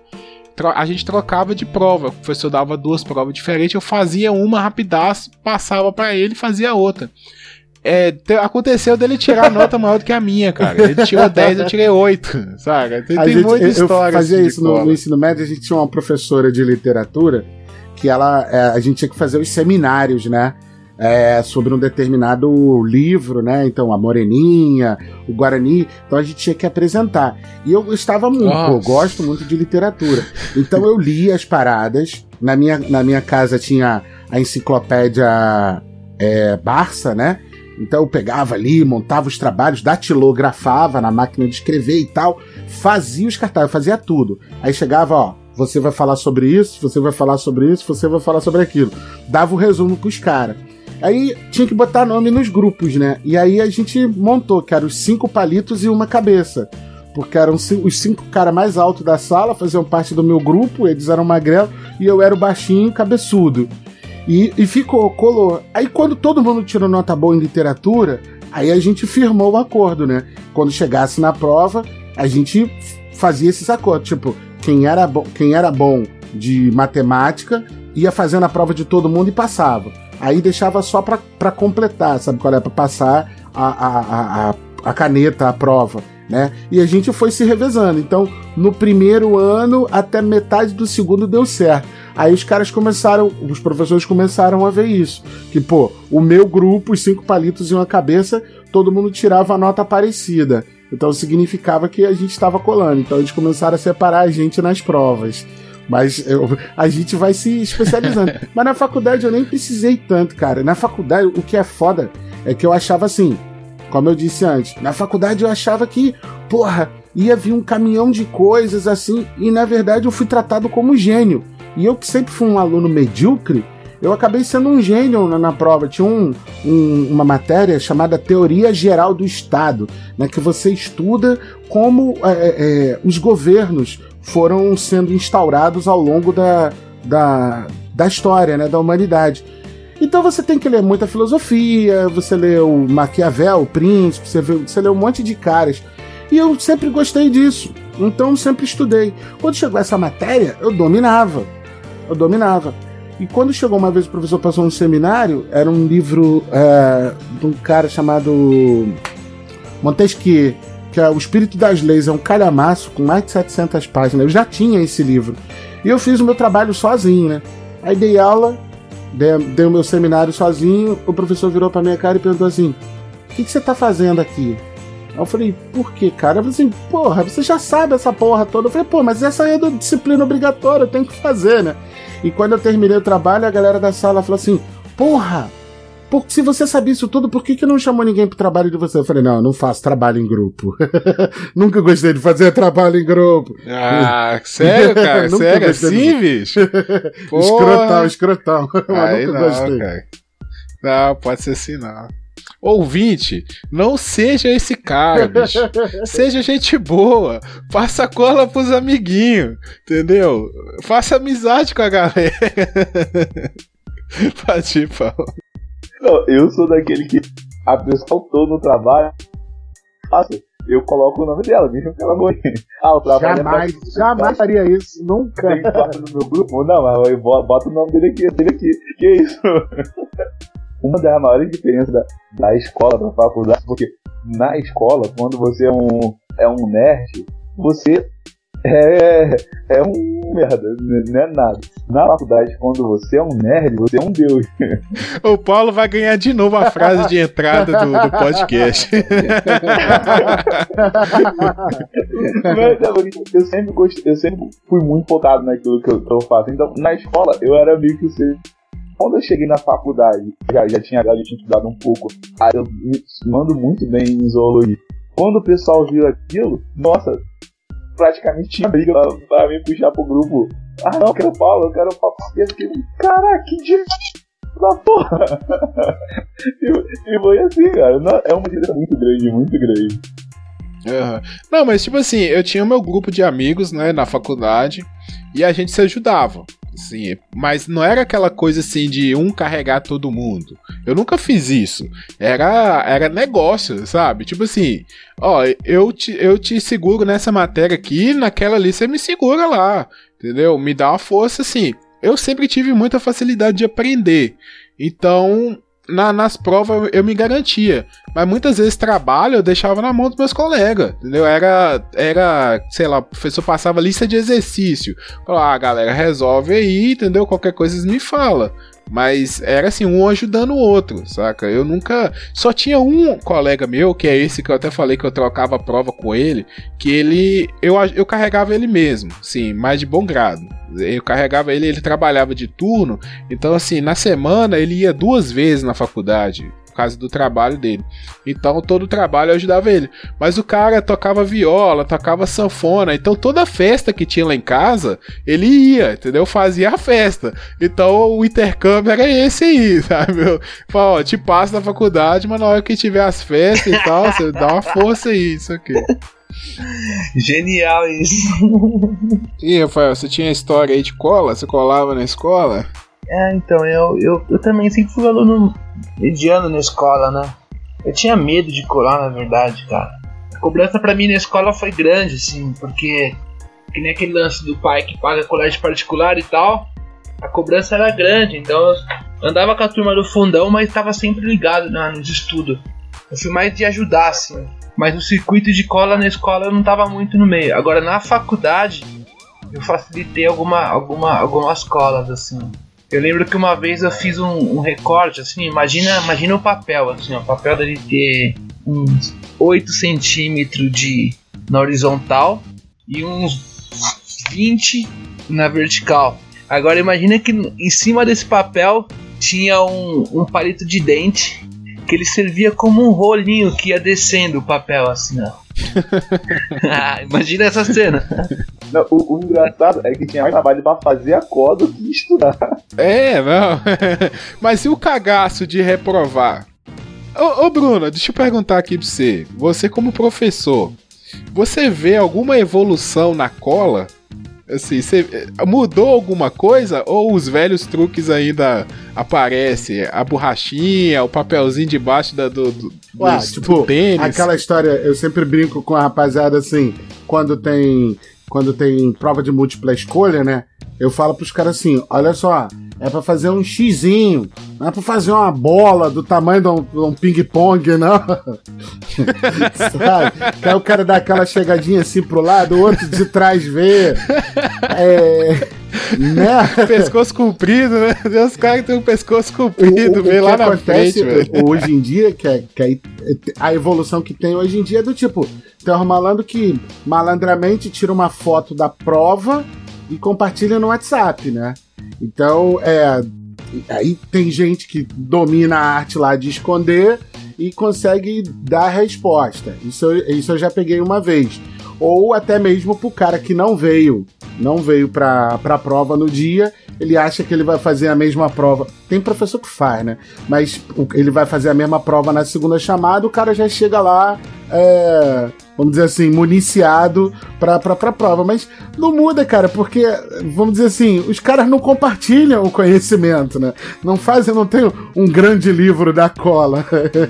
A gente trocava de prova. O professor dava duas provas diferentes. Eu fazia uma rapidaço, passava pra ele e fazia outra. É, te, aconteceu dele tirar nota maior do que a minha, cara. Ele tirou dez, eu tirei oito, sabe? Tem, tem gente, muita história. Eu fazia assim isso no, no ensino médio. A gente tinha uma professora de literatura que ela, é, a gente tinha que fazer os seminários, né? É, sobre um determinado livro, né? Então, a Moreninha, o Guarani. Então, a gente tinha que apresentar. E eu gostava muito, pô, gosto muito de literatura. Então, eu lia as paradas. Na minha, na minha casa tinha a enciclopédia é, Barça, né? Então eu pegava ali, montava os trabalhos, datilografava na máquina de escrever e tal, fazia os cartazes, fazia tudo. Aí chegava, ó, você vai falar sobre isso, você vai falar sobre isso, você vai falar sobre aquilo. Dava o resumo pros caras. Aí tinha que botar nome nos grupos, né? E aí a gente montou, que eram os cinco palitos e uma cabeça. Porque eram os cinco caras mais altos da sala, faziam parte do meu grupo, eles eram magrelos, e eu era o baixinho cabeçudo. E, e ficou, colou. Aí quando todo mundo tirou nota boa em literatura, aí a gente firmou o acordo, né? Quando chegasse na prova, a gente fazia esses acordos. Tipo, quem era, bo- quem era bom de matemática ia fazendo a prova de todo mundo e passava. Aí deixava só pra, pra completar, sabe qual é? Pra passar a, a, a, a, a caneta, a prova, né? E a gente foi se revezando. Então, no primeiro ano, até metade do segundo deu certo. Aí os caras começaram, os professores começaram a ver isso. Que, pô, o meu grupo, os cinco palitos e uma cabeça, todo mundo tirava a nota parecida. Então significava que a gente estava colando. Então eles começaram a separar a gente nas provas. Mas eu, a gente vai se especializando. Mas na faculdade eu nem precisei tanto, cara. Na faculdade, o que é foda é que eu achava assim, como eu disse antes, na faculdade eu achava que, porra, ia vir um caminhão de coisas assim, e na verdade eu fui tratado como gênio. E eu que sempre fui um aluno medíocre, eu acabei sendo um gênio na, na prova. Tinha um, um, uma matéria chamada Teoria Geral do Estado, né, que você estuda como é, é, os governos foram sendo instaurados ao longo da, da, da história, né, da humanidade. Então você tem que ler muita filosofia, você lê o Maquiavel, o Príncipe, você, vê, você lê um monte de caras. E eu sempre gostei disso, então sempre estudei. Quando chegou essa matéria, eu dominava. Eu dominava. E quando chegou uma vez o professor passou um seminário, era um livro é, de um cara chamado Montesquieu, que é O Espírito das Leis, é um calhamaço com mais de setecentas páginas. Eu já tinha esse livro. E eu fiz o meu trabalho sozinho, né? Aí dei aula, dei, dei o meu seminário sozinho, o professor virou pra minha cara e perguntou assim, o que, que você tá fazendo aqui? Aí eu falei, por que, cara? Eu falei assim, porra, você já sabe essa porra toda. Eu falei, pô, mas essa aí é da disciplina obrigatória, eu tenho que fazer, né? E quando eu terminei o trabalho, a galera da sala falou assim, porra, por, se você sabia isso tudo, por que, que não chamou ninguém pro trabalho de você? Eu falei, não, eu não faço trabalho em grupo. Nunca gostei de fazer trabalho em grupo. Ah, sério, cara? Sério assim, bicho? Escrotão, escrotão. Aí nunca não, gostei. cara. Não, pode ser assim, não. Ouvinte, não seja esse cara, bicho. Seja gente boa. Passa cola pros amiguinhos, entendeu? Faça amizade com a galera. Pode ir, Paulo. Não, eu sou daquele que a pessoa faltou no trabalho. Nossa, eu coloco o nome dela, mesmo que ela morre. Ah, o trabalho Jamais, é pra... jamais faria isso, nunca. Tem parte no meu grupo? Não, mas eu boto o nome dele aqui, dele aqui. Que isso? Uma das maiores diferenças da, da escola pra faculdade, porque na escola, quando você é um, é um nerd, você é, é um merda, não é nada. Na faculdade, quando você é um nerd, você é um deus. O Paulo vai ganhar de novo a frase de entrada do, do podcast. Mas, eu, sempre gostei, eu sempre fui muito focado naquilo que eu, que eu faço. Então, na escola, eu era meio que o ser. Quando eu cheguei na faculdade, já, já, tinha, já tinha estudado um pouco, aí eu me mando muito bem em zoologia. Quando o pessoal viu aquilo, nossa, praticamente tinha briga pra, pra me puxar pro grupo. Ah, não, eu quero Paulo, eu quero Paulo. Caraca, que dia da porra! E, e foi assim, cara. É uma diferença muito grande, muito grande. Uhum. Não, mas tipo assim, eu tinha o meu grupo de amigos, né, na faculdade, e a gente se ajudava, assim, mas não era aquela coisa assim de um carregar todo mundo. Eu nunca fiz isso. Era, era negócio, sabe? Tipo assim, ó, eu te, eu te seguro nessa matéria aqui, naquela ali você me segura lá, entendeu? Me dá uma força, assim. Eu sempre tive muita facilidade de aprender, então... Na, nas provas eu me garantia, mas muitas vezes trabalho eu deixava na mão dos meus colegas, entendeu? Era, era, sei lá, o professor passava lista de exercício, falava, ah, galera, resolve aí, entendeu? Qualquer coisa eles me falam. Mas era assim, um ajudando o outro, saca? Eu nunca... Só tinha um colega meu, que é esse que eu até falei que eu trocava a prova com ele, que ele... Eu, eu carregava ele mesmo, sim, mas de bom grado. Eu carregava ele, ele trabalhava de turno, então assim, na semana ele ia duas vezes na faculdade, por causa do trabalho dele. Então todo o trabalho eu ajudava ele. Mas o cara tocava viola, tocava sanfona, então toda festa que tinha lá em casa, ele ia, entendeu? Fazia a festa. Então o intercâmbio era esse aí, sabe? Eu falo, ó, te passo na faculdade, mas na hora que tiver as festas e tal, você dá uma força aí, isso aqui. Genial isso. E Rafael, você tinha história aí de cola? Você colava na escola? É, então, eu, eu, eu também sempre fui aluno mediano na escola, né? Eu tinha medo de colar, na verdade, cara. A cobrança pra mim na escola foi grande, assim, porque que nem aquele lance do pai que paga colégio particular e tal, a cobrança era grande, então eu andava com a turma do fundão, mas estava sempre ligado, né, nos estudos. Eu fui mais de ajudar, assim, mas o circuito de cola na escola eu não tava muito no meio. Agora na faculdade eu facilitei alguma, alguma, algumas colas, assim. Eu lembro que uma vez eu fiz um, um recorte, assim, imagina, imagina o papel, assim, ó, o papel dele ter uns oito centímetros de, na horizontal e uns vinte na vertical. Agora imagina que em cima desse papel tinha um, um palito de dente que ele servia como um rolinho que ia descendo o papel, assim, ó. Ah, imagina essa cena. Não, o, o engraçado é que tinha mais trabalho pra fazer a cola do que estudar. É, não. Mas e o cagaço de reprovar? Ô, ô Bruno, deixa eu perguntar aqui pra você. Você como professor, você vê alguma evolução na cola? Assim, você mudou alguma coisa ou os velhos truques ainda aparecem? A borrachinha, o papelzinho debaixo da, do, do, Ué, dos, tipo, do tênis? Aquela história, eu sempre brinco com a rapaziada assim, quando tem, quando tem prova de múltipla escolha, né? Eu falo pros caras assim, olha só, é pra fazer um xizinho, não é pra fazer uma bola do tamanho de um, de um ping-pong, não. Sabe? Que aí o cara dá aquela chegadinha assim pro lado, o outro de trás vê. É... Né? Pescoço comprido, né? Deus, cara que tem um pescoço comprido, o, o, vem o lá na acontece, frente, velho. Hoje em dia, que, é, que é, a evolução que tem hoje em dia é do tipo, tem um malandro que malandramente tira uma foto da prova e compartilha no WhatsApp, né? Então, é, aí tem gente que domina a arte lá de esconder e consegue dar a resposta. Isso, isso eu já peguei uma vez. ou até mesmo pro cara que não veio, não veio pra, pra prova no dia, ele acha que ele vai fazer a mesma prova. Tem professor que faz, né? Mas ele vai fazer a mesma prova na segunda chamada, o cara já chega lá, é, vamos dizer assim, municiado pra, pra, pra prova. Mas não muda, cara, porque, vamos dizer assim, os caras não compartilham o conhecimento, né? Não fazem, não tem um grande livro da cola.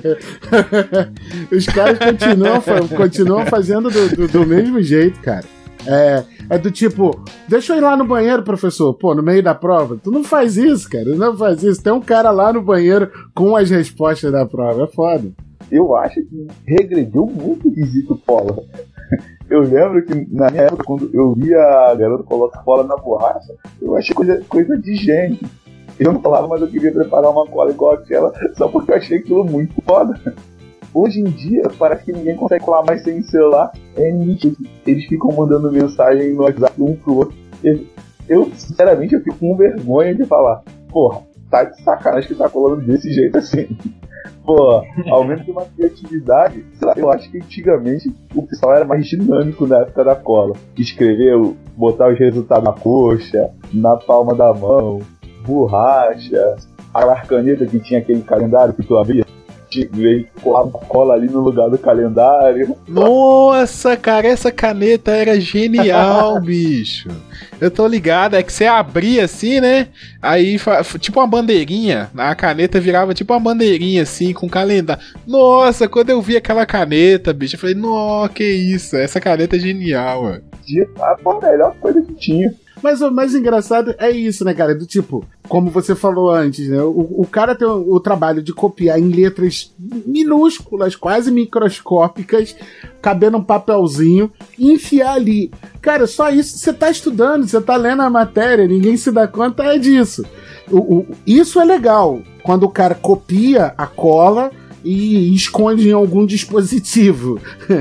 Os caras continuam, continuam fazendo do, do, do mesmo jeito, cara. É, é do tipo, deixa eu ir lá no banheiro, professor. Pô, no meio da prova. Tu não faz isso, cara. Tu não faz isso. Tem um cara lá no banheiro com as respostas da prova. É foda. Eu acho que regrediu muito o quesito cola. Eu lembro que na minha época, quando eu via a garota colocar cola na borracha, eu achei coisa, coisa de gênio. Eu não falava, mas eu queria preparar uma cola igual aquela, só porque eu achei aquilo muito foda. Hoje em dia, parece que ninguém consegue colar mais sem celular. É nítido. Eles ficam mandando mensagem no WhatsApp um pro outro. Eu, sinceramente, eu fico com vergonha de falar. Porra, tá de sacanagem que tá colando desse jeito assim. Pô, ao menos uma criatividade. Sei lá, eu acho que antigamente o pessoal era mais dinâmico na época da cola. Escrever, botar os resultados na coxa, na palma da mão, borracha, a caneta que tinha aquele calendário que tu abria. Veio colar cola ali no lugar do calendário. Nossa, cara, essa caneta era genial, bicho. Eu tô ligado, é que você abria assim, né? Aí, tipo uma bandeirinha. A caneta virava tipo uma bandeirinha assim, com calendário. Nossa, quando eu vi aquela caneta, bicho, eu falei, nossa, que isso? Essa caneta é genial, mano. A melhor coisa que tinha. Mas o mais engraçado é isso, né, cara? Do tipo, como você falou antes, né? O, o cara tem o, o trabalho de copiar em letras minúsculas, quase microscópicas, caber num papelzinho e enfiar ali. Cara, só isso. Você tá estudando, você tá lendo a matéria, ninguém se dá conta é disso. O, o, isso é legal, quando o cara copia a cola e esconde em algum dispositivo.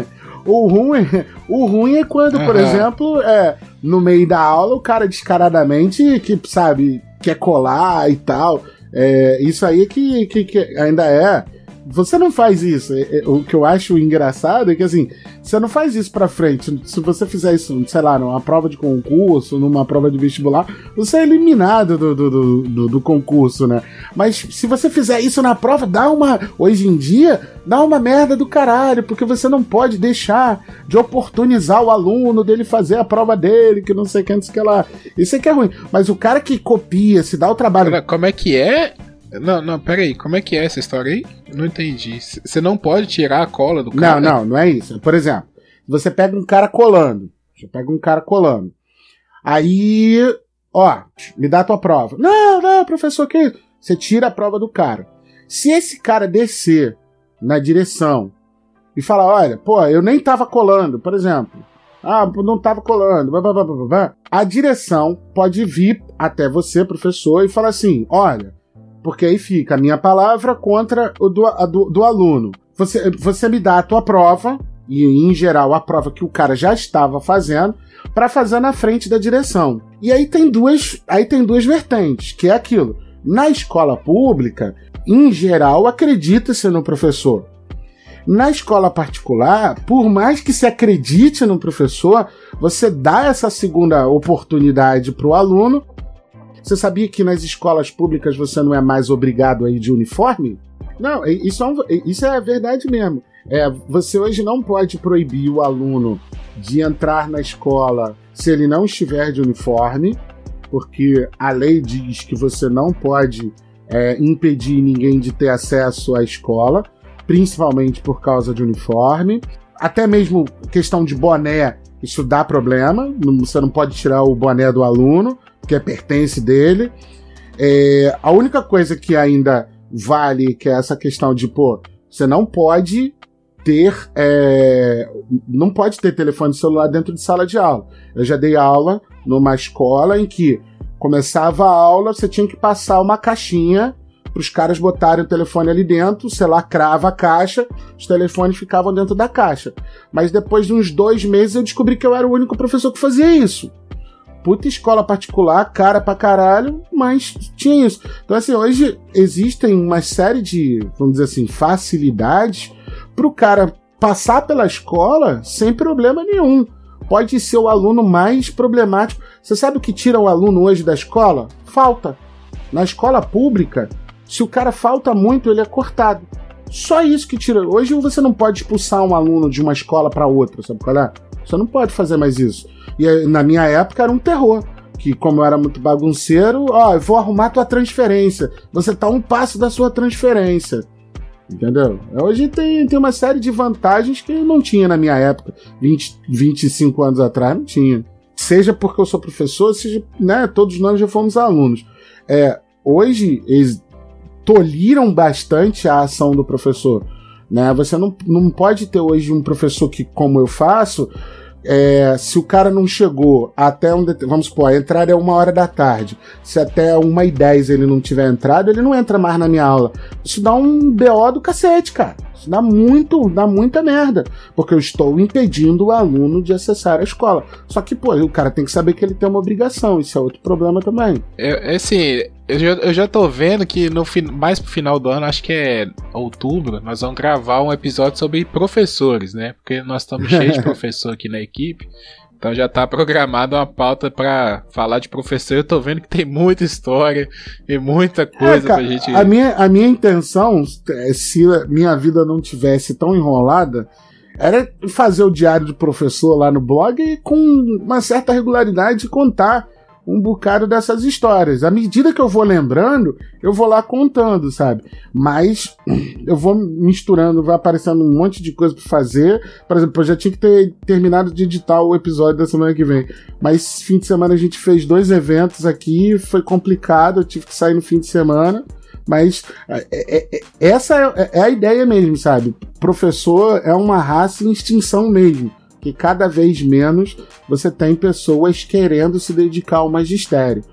O ruim, o ruim é quando, uhum. por exemplo, é, no meio da aula, o cara descaradamente, que, sabe, quer colar e tal. É, isso aí que, que, que ainda é... Você não faz isso. O que eu acho engraçado é que, assim, você não faz isso pra frente. Se você fizer isso, sei lá, numa prova de concurso, numa prova de vestibular, você é eliminado do, do, do, do, do concurso, né? Mas se você fizer isso na prova, dá uma... Hoje em dia, dá uma merda do caralho, porque você não pode deixar de oportunizar o aluno dele fazer a prova dele, que não sei o que, não sei o que lá. Isso é que é ruim. Mas o cara que copia, se dá o trabalho... Como é que é... Não, não, peraí, como é que é essa história aí? Não entendi. Você não pode tirar a cola do cara? Não, não, não é isso. Por exemplo, você pega um cara colando. Você pega um cara colando. Aí, ó, me dá a tua prova. Não, não, professor, que isso? Você tira a prova do cara. Se esse cara descer na direção e falar, olha, pô, eu nem tava colando, por exemplo. Ah, não tava colando. Blá, blá, blá, blá, blá. A direção pode vir até você, professor, e falar assim, olha... Porque aí fica a minha palavra contra o do, a do, do aluno. Você, você me dá a tua prova, e em geral a prova que o cara já estava fazendo, para fazer na frente da direção. E aí tem duas, aí tem duas vertentes, que é aquilo. Na escola pública, em geral, acredita-se no professor. Na escola particular, por mais que se acredite no professor, você dá essa segunda oportunidade para o aluno. Você sabia que nas escolas públicas você não é mais obrigado a ir de uniforme? Não, isso é, um, isso é verdade mesmo. É, você hoje não pode proibir o aluno de entrar na escola se ele não estiver de uniforme, porque a lei diz que você não pode é, impedir ninguém de ter acesso à escola, principalmente por causa de uniforme. Até mesmo questão de boné, isso dá problema. Você não pode tirar o boné do aluno, que pertence dele. É, a única coisa que ainda vale, que é essa questão de, pô, você não pode ter é, não pode ter telefone celular dentro de sala de aula. Eu já dei aula numa escola em que começava a aula, você tinha que passar uma caixinha para os caras botarem o telefone ali dentro, você lacrava a caixa, os telefones ficavam dentro da caixa. Mas depois de uns dois meses eu descobri que eu era o único professor que fazia isso. Puta escola particular, cara pra caralho, mas tinha isso. Então, assim, hoje existem uma série de, vamos dizer assim, facilidades pro cara passar pela escola sem problema nenhum. pode ser o aluno mais problemático. Você sabe o que tira o aluno hoje da escola? Falta. Na escola pública, se o cara falta muito, ele é cortado. Só isso que tira. Hoje você não pode expulsar um aluno de uma escola para outra, sabe qual é? Você não pode fazer mais isso. E na minha época era um terror. Que como eu era muito bagunceiro, ó, eu vou arrumar tua transferência. Você tá um passo da sua transferência. Entendeu? Hoje tem, tem uma série de vantagens que não tinha na minha época. vinte, vinte e cinco anos atrás, não tinha. Seja porque eu sou professor, seja, né, todos nós já fomos alunos. É, hoje, eles tolhiram bastante a ação do professor. Né? Você não, não pode ter hoje um professor que, como eu faço, é, se o cara não chegou até um... Vamos supor, a entrada é uma hora da tarde. Se até uma e dez ele não tiver entrado, ele não entra mais na minha aula. Isso dá um B O do cacete, cara. Isso dá muito, dá muita merda. Porque eu estou impedindo o aluno de acessar a escola. Só que, pô, o cara tem que saber que ele tem uma obrigação. Isso é outro problema também. É, é assim, eu já, eu já tô vendo que no, mais pro final do ano, acho que é outubro, nós vamos gravar um episódio sobre professores, né? Porque nós estamos cheios de professor aqui na equipe. Então já tá programada uma pauta pra falar de professor. Eu tô vendo que tem muita história e muita coisa é, cara, pra gente... A minha, a minha intenção, se minha vida não tivesse tão enrolada, era fazer o diário de professor lá no blog e com uma certa regularidade contar um bocado dessas histórias. À medida que eu vou lembrando, eu vou lá contando, sabe? Mas eu vou misturando, vai aparecendo um monte de coisa pra fazer. Por exemplo, eu já tinha que ter terminado de editar o episódio da semana que vem. Mas fim de semana a gente fez dois eventos aqui, foi complicado, eu tive que sair no fim de semana. Mas é, é, é, essa é, é a ideia mesmo, sabe? Professor é uma raça em extinção mesmo. Que cada vez menos você tem pessoas querendo se dedicar ao magistério.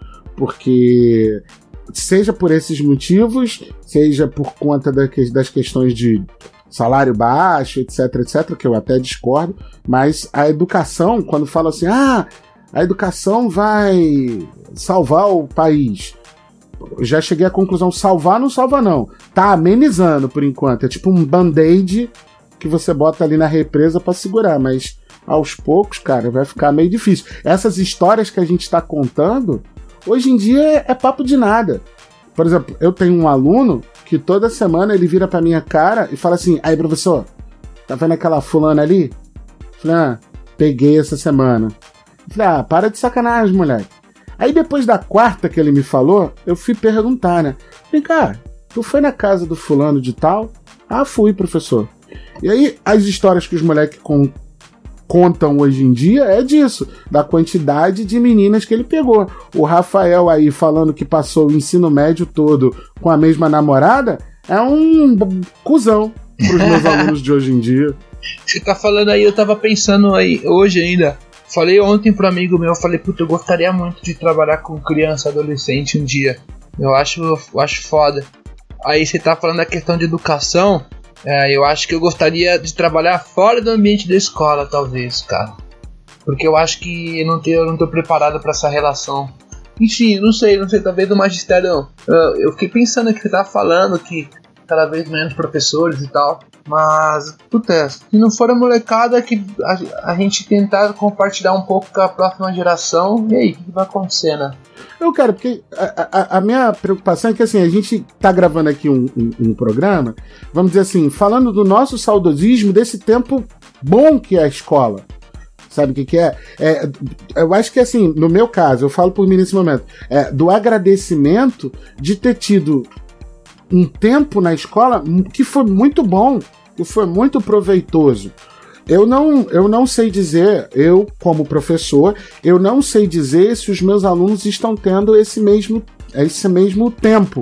Porque, seja por esses motivos, seja por conta das questões de salário baixo, etc, etc, que eu até discordo, mas a educação, quando fala assim, ah, a educação vai salvar o país, eu já cheguei à conclusão, salvar não salva não, tá amenizando por enquanto, é tipo um band-aid que você bota ali na represa pra segurar, mas aos poucos, cara, vai ficar meio difícil. Essas histórias que a gente tá contando, hoje em dia é, é papo de nada. Por exemplo, eu tenho um aluno que toda semana ele vira pra minha cara e fala assim, aí professor, tá vendo aquela fulana ali? Eu falei, ah, peguei essa semana. Eu falei, ah, para de sacanagem, moleque. Aí depois da quarta que ele me falou, eu fui perguntar, né? Vem cá, tu foi na casa do fulano de tal? Ah, fui, professor. E aí, as histórias que os moleques con- contam hoje em dia é disso, da quantidade de meninas que ele pegou. O Rafael aí falando que passou o ensino médio todo com a mesma namorada é um b- cuzão pros meus alunos de hoje em dia. Você tá falando aí, eu tava pensando aí, hoje ainda, falei ontem pro amigo meu, eu falei, puta, eu gostaria muito de trabalhar com criança, adolescente um dia. Eu acho, eu acho foda. Aí você tá falando da questão de educação. É, eu acho que eu gostaria de trabalhar fora do ambiente da escola, talvez, cara. Porque eu acho que eu não, tenho, eu não tô preparado pra essa relação. Enfim, não sei, não sei, talvez do magistério. Eu, eu fiquei pensando que você tava falando que cada vez menos professores e tal. Mas, puta, se não for a molecada que a, a gente tentar compartilhar um pouco com a próxima geração, e aí, o que vai acontecer, né? Eu quero, porque a, a, a minha preocupação é que assim, a gente tá gravando aqui um, um, um programa, vamos dizer assim, falando do nosso saudosismo desse tempo bom que é a escola. Sabe o que, que é? é? Eu acho que assim, no meu caso, eu falo por mim nesse momento, é do agradecimento de ter tido um tempo na escola que foi muito bom, que foi muito proveitoso. Eu não, eu não sei dizer, eu como professor, eu não sei dizer se os meus alunos estão tendo esse mesmo, esse mesmo tempo.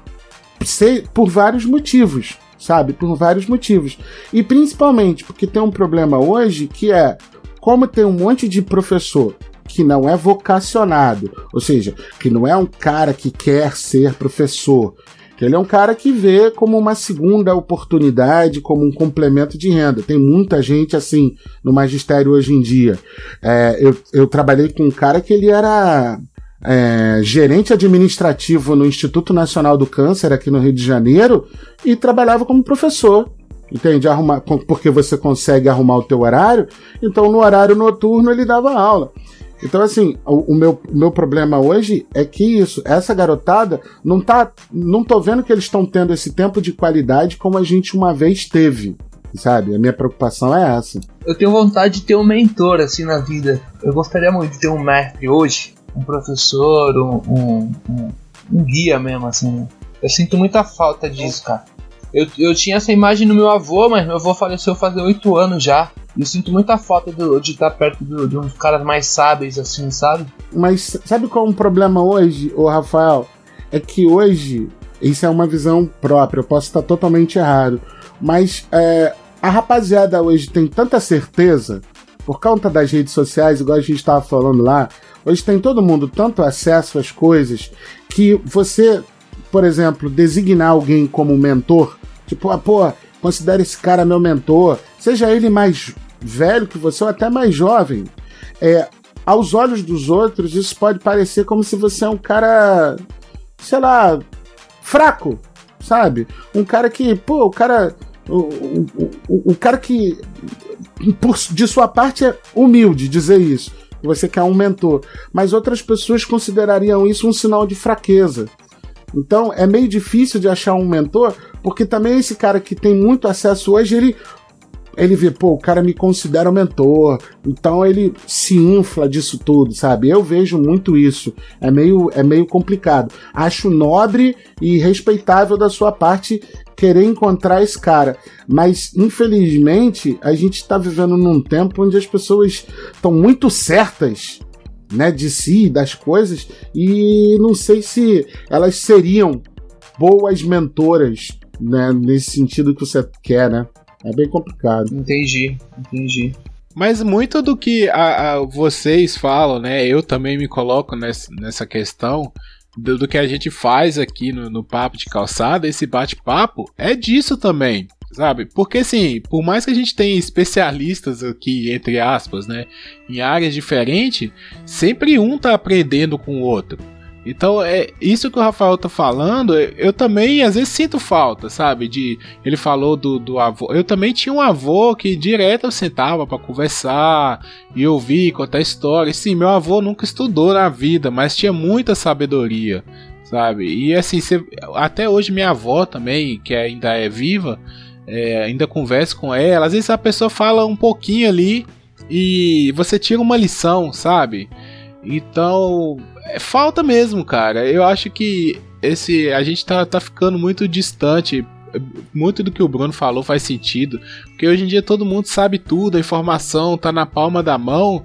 Sei, por vários motivos, sabe? Por vários motivos. E principalmente porque tem um problema hoje que é, como tem um monte de professor que não é vocacionado, ou seja, que não é um cara que quer ser professor, ele é um cara que vê como uma segunda oportunidade, como um complemento de renda. Tem muita gente assim no magistério hoje em dia. É, eu, eu trabalhei com um cara que ele era é, gerente administrativo no Instituto Nacional do Câncer aqui no Rio de Janeiro e trabalhava como professor. entende? Arrumar, porque você consegue arrumar o teu horário, então no horário noturno ele dava aula. Então, assim, o, o, meu, o meu problema hoje é que isso, essa garotada, não, tá, não tô vendo que eles estão tendo esse tempo de qualidade como a gente uma vez teve, sabe? A minha preocupação é essa. Eu tenho vontade de ter um mentor, assim, na vida. Eu gostaria muito de ter um mestre hoje, um professor, um, um, um, um guia mesmo, assim. Eu sinto muita falta disso, cara. Eu, eu tinha essa imagem no meu avô, mas meu avô faleceu faz oito anos já. Eu sinto muita falta do, de estar perto do, de uns caras mais sábios, assim, sabe? Mas sabe qual é um problema hoje, ô Rafael? É que hoje, isso é uma visão própria, eu posso estar totalmente errado, mas é, a rapaziada hoje tem tanta certeza, por conta das redes sociais, igual a gente estava falando lá, hoje tem todo mundo tanto acesso às coisas, que você, por exemplo, designar alguém como mentor, tipo, ah, pô, considera esse cara meu mentor, seja ele mais velho que você ou até mais jovem, é, aos olhos dos outros isso pode parecer como se você é um cara, sei lá, fraco, sabe? Um cara que, pô, o cara o, o, o, o cara que por, de sua parte é humilde dizer isso, você quer um mentor, mas outras pessoas considerariam isso um sinal de fraqueza. Então é meio difícil de achar um mentor, porque também esse cara que tem muito acesso hoje, ele, ele vê, pô, o cara me considera um mentor, então ele se infla disso tudo, sabe? Eu vejo muito isso, é meio, é meio complicado. Acho nobre e respeitável da sua parte querer encontrar esse cara, mas infelizmente a gente está vivendo num tempo onde as pessoas estão muito certas, né, de si, das coisas, e não sei se elas seriam boas mentoras, né, nesse sentido que você quer, né? É bem complicado. Entendi, entendi. Mas muito do que a, a, vocês falam, né, eu também me coloco nessa, nessa questão do, do que a gente faz aqui no, no Papo de Calçada, esse bate-papo, é disso também. Sabe? Porque assim, por mais que a gente tenha especialistas aqui, entre aspas, né, em áreas diferentes, sempre um tá aprendendo com o outro. Então, é isso que o Rafael tá falando, eu também às vezes sinto falta, sabe? De, ele falou do, do avô. Eu também tinha um avô que direto eu sentava pra conversar e ouvir, contar histórias. Sim, meu avô nunca estudou na vida, mas tinha muita sabedoria, sabe? E assim, cê, até hoje minha avó também, que ainda é viva, É, ainda converso com ela, às vezes a pessoa fala um pouquinho ali e você tira uma lição, sabe? Então, é falta mesmo, cara. Eu acho que esse, a gente tá, tá ficando muito distante. Muito do que o Bruno falou faz sentido, porque hoje em dia todo mundo sabe tudo, a informação tá na palma da mão,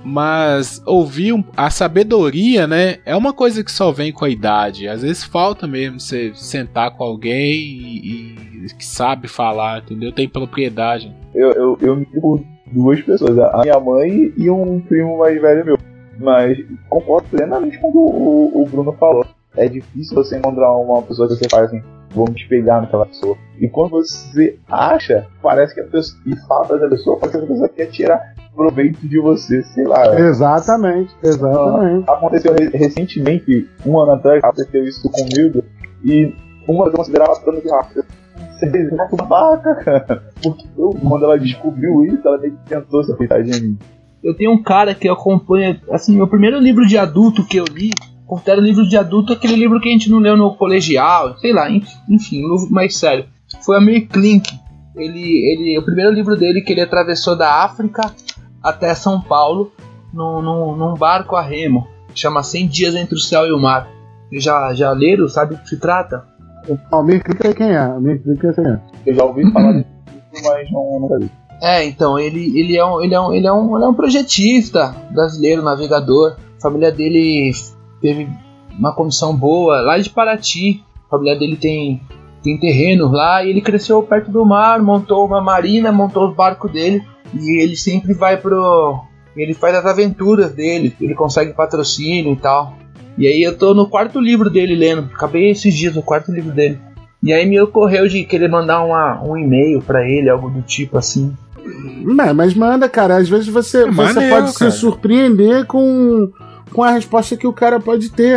mas ouvir um, a sabedoria, né, é uma coisa que só vem com a idade. Às vezes falta mesmo você sentar com alguém e, e que sabe falar, entendeu? Tem propriedade. Eu, eu, eu me digo duas pessoas, a minha mãe e um primo mais velho meu, mas concordo plenamente com o que o, o Bruno falou. É difícil você encontrar uma pessoa que você faz assim, vou me espelhar naquela pessoa. E quando você acha, parece que a pessoa, e falta da pessoa, porque a pessoa quer tirar proveito de você, sei lá. Exatamente, exatamente. Ah, aconteceu re- recentemente, um ano atrás, aconteceu isso comigo, e uma eu considerava tanto de rápido. Você é uma vaca, cara. Porque eu, quando ela descobriu isso, ela meio que tentou se aproveitar de mim. Eu tenho um cara que acompanha, assim, meu primeiro livro de adulto que eu li, considero livro de adulto aquele livro que a gente não leu no colegial, sei lá, enfim, um livro mais sério. Foi Amir Klink. Ele, ele, o primeiro livro dele que ele atravessou da África até São Paulo num, num, num barco a remo. Chama cem dias entre o céu e o mar. Já, já leram? Sabe do que se trata? O Amir Klink é quem é? Amir Klink é quem é? Eu já ouvi falar disso, mas não nunca vi. É, então, ele, ele, é um, ele, é um, ele, é um, ele é um projetista brasileiro, navegador. A família dele teve uma condição boa lá de Paraty. A família dele tem, tem terrenos lá e ele cresceu perto do mar, montou uma marina, montou os barcos dele e ele sempre vai pro... ele faz as aventuras dele, ele consegue patrocínio e tal. E aí eu tô no quarto livro dele lendo, acabei esses dias no quarto livro dele. E aí me ocorreu de querer mandar uma, um e-mail pra ele, algo do tipo assim. Não, mas manda, cara, às vezes você, É você maneiro, pode cara. se surpreender com, com a resposta que o cara pode ter.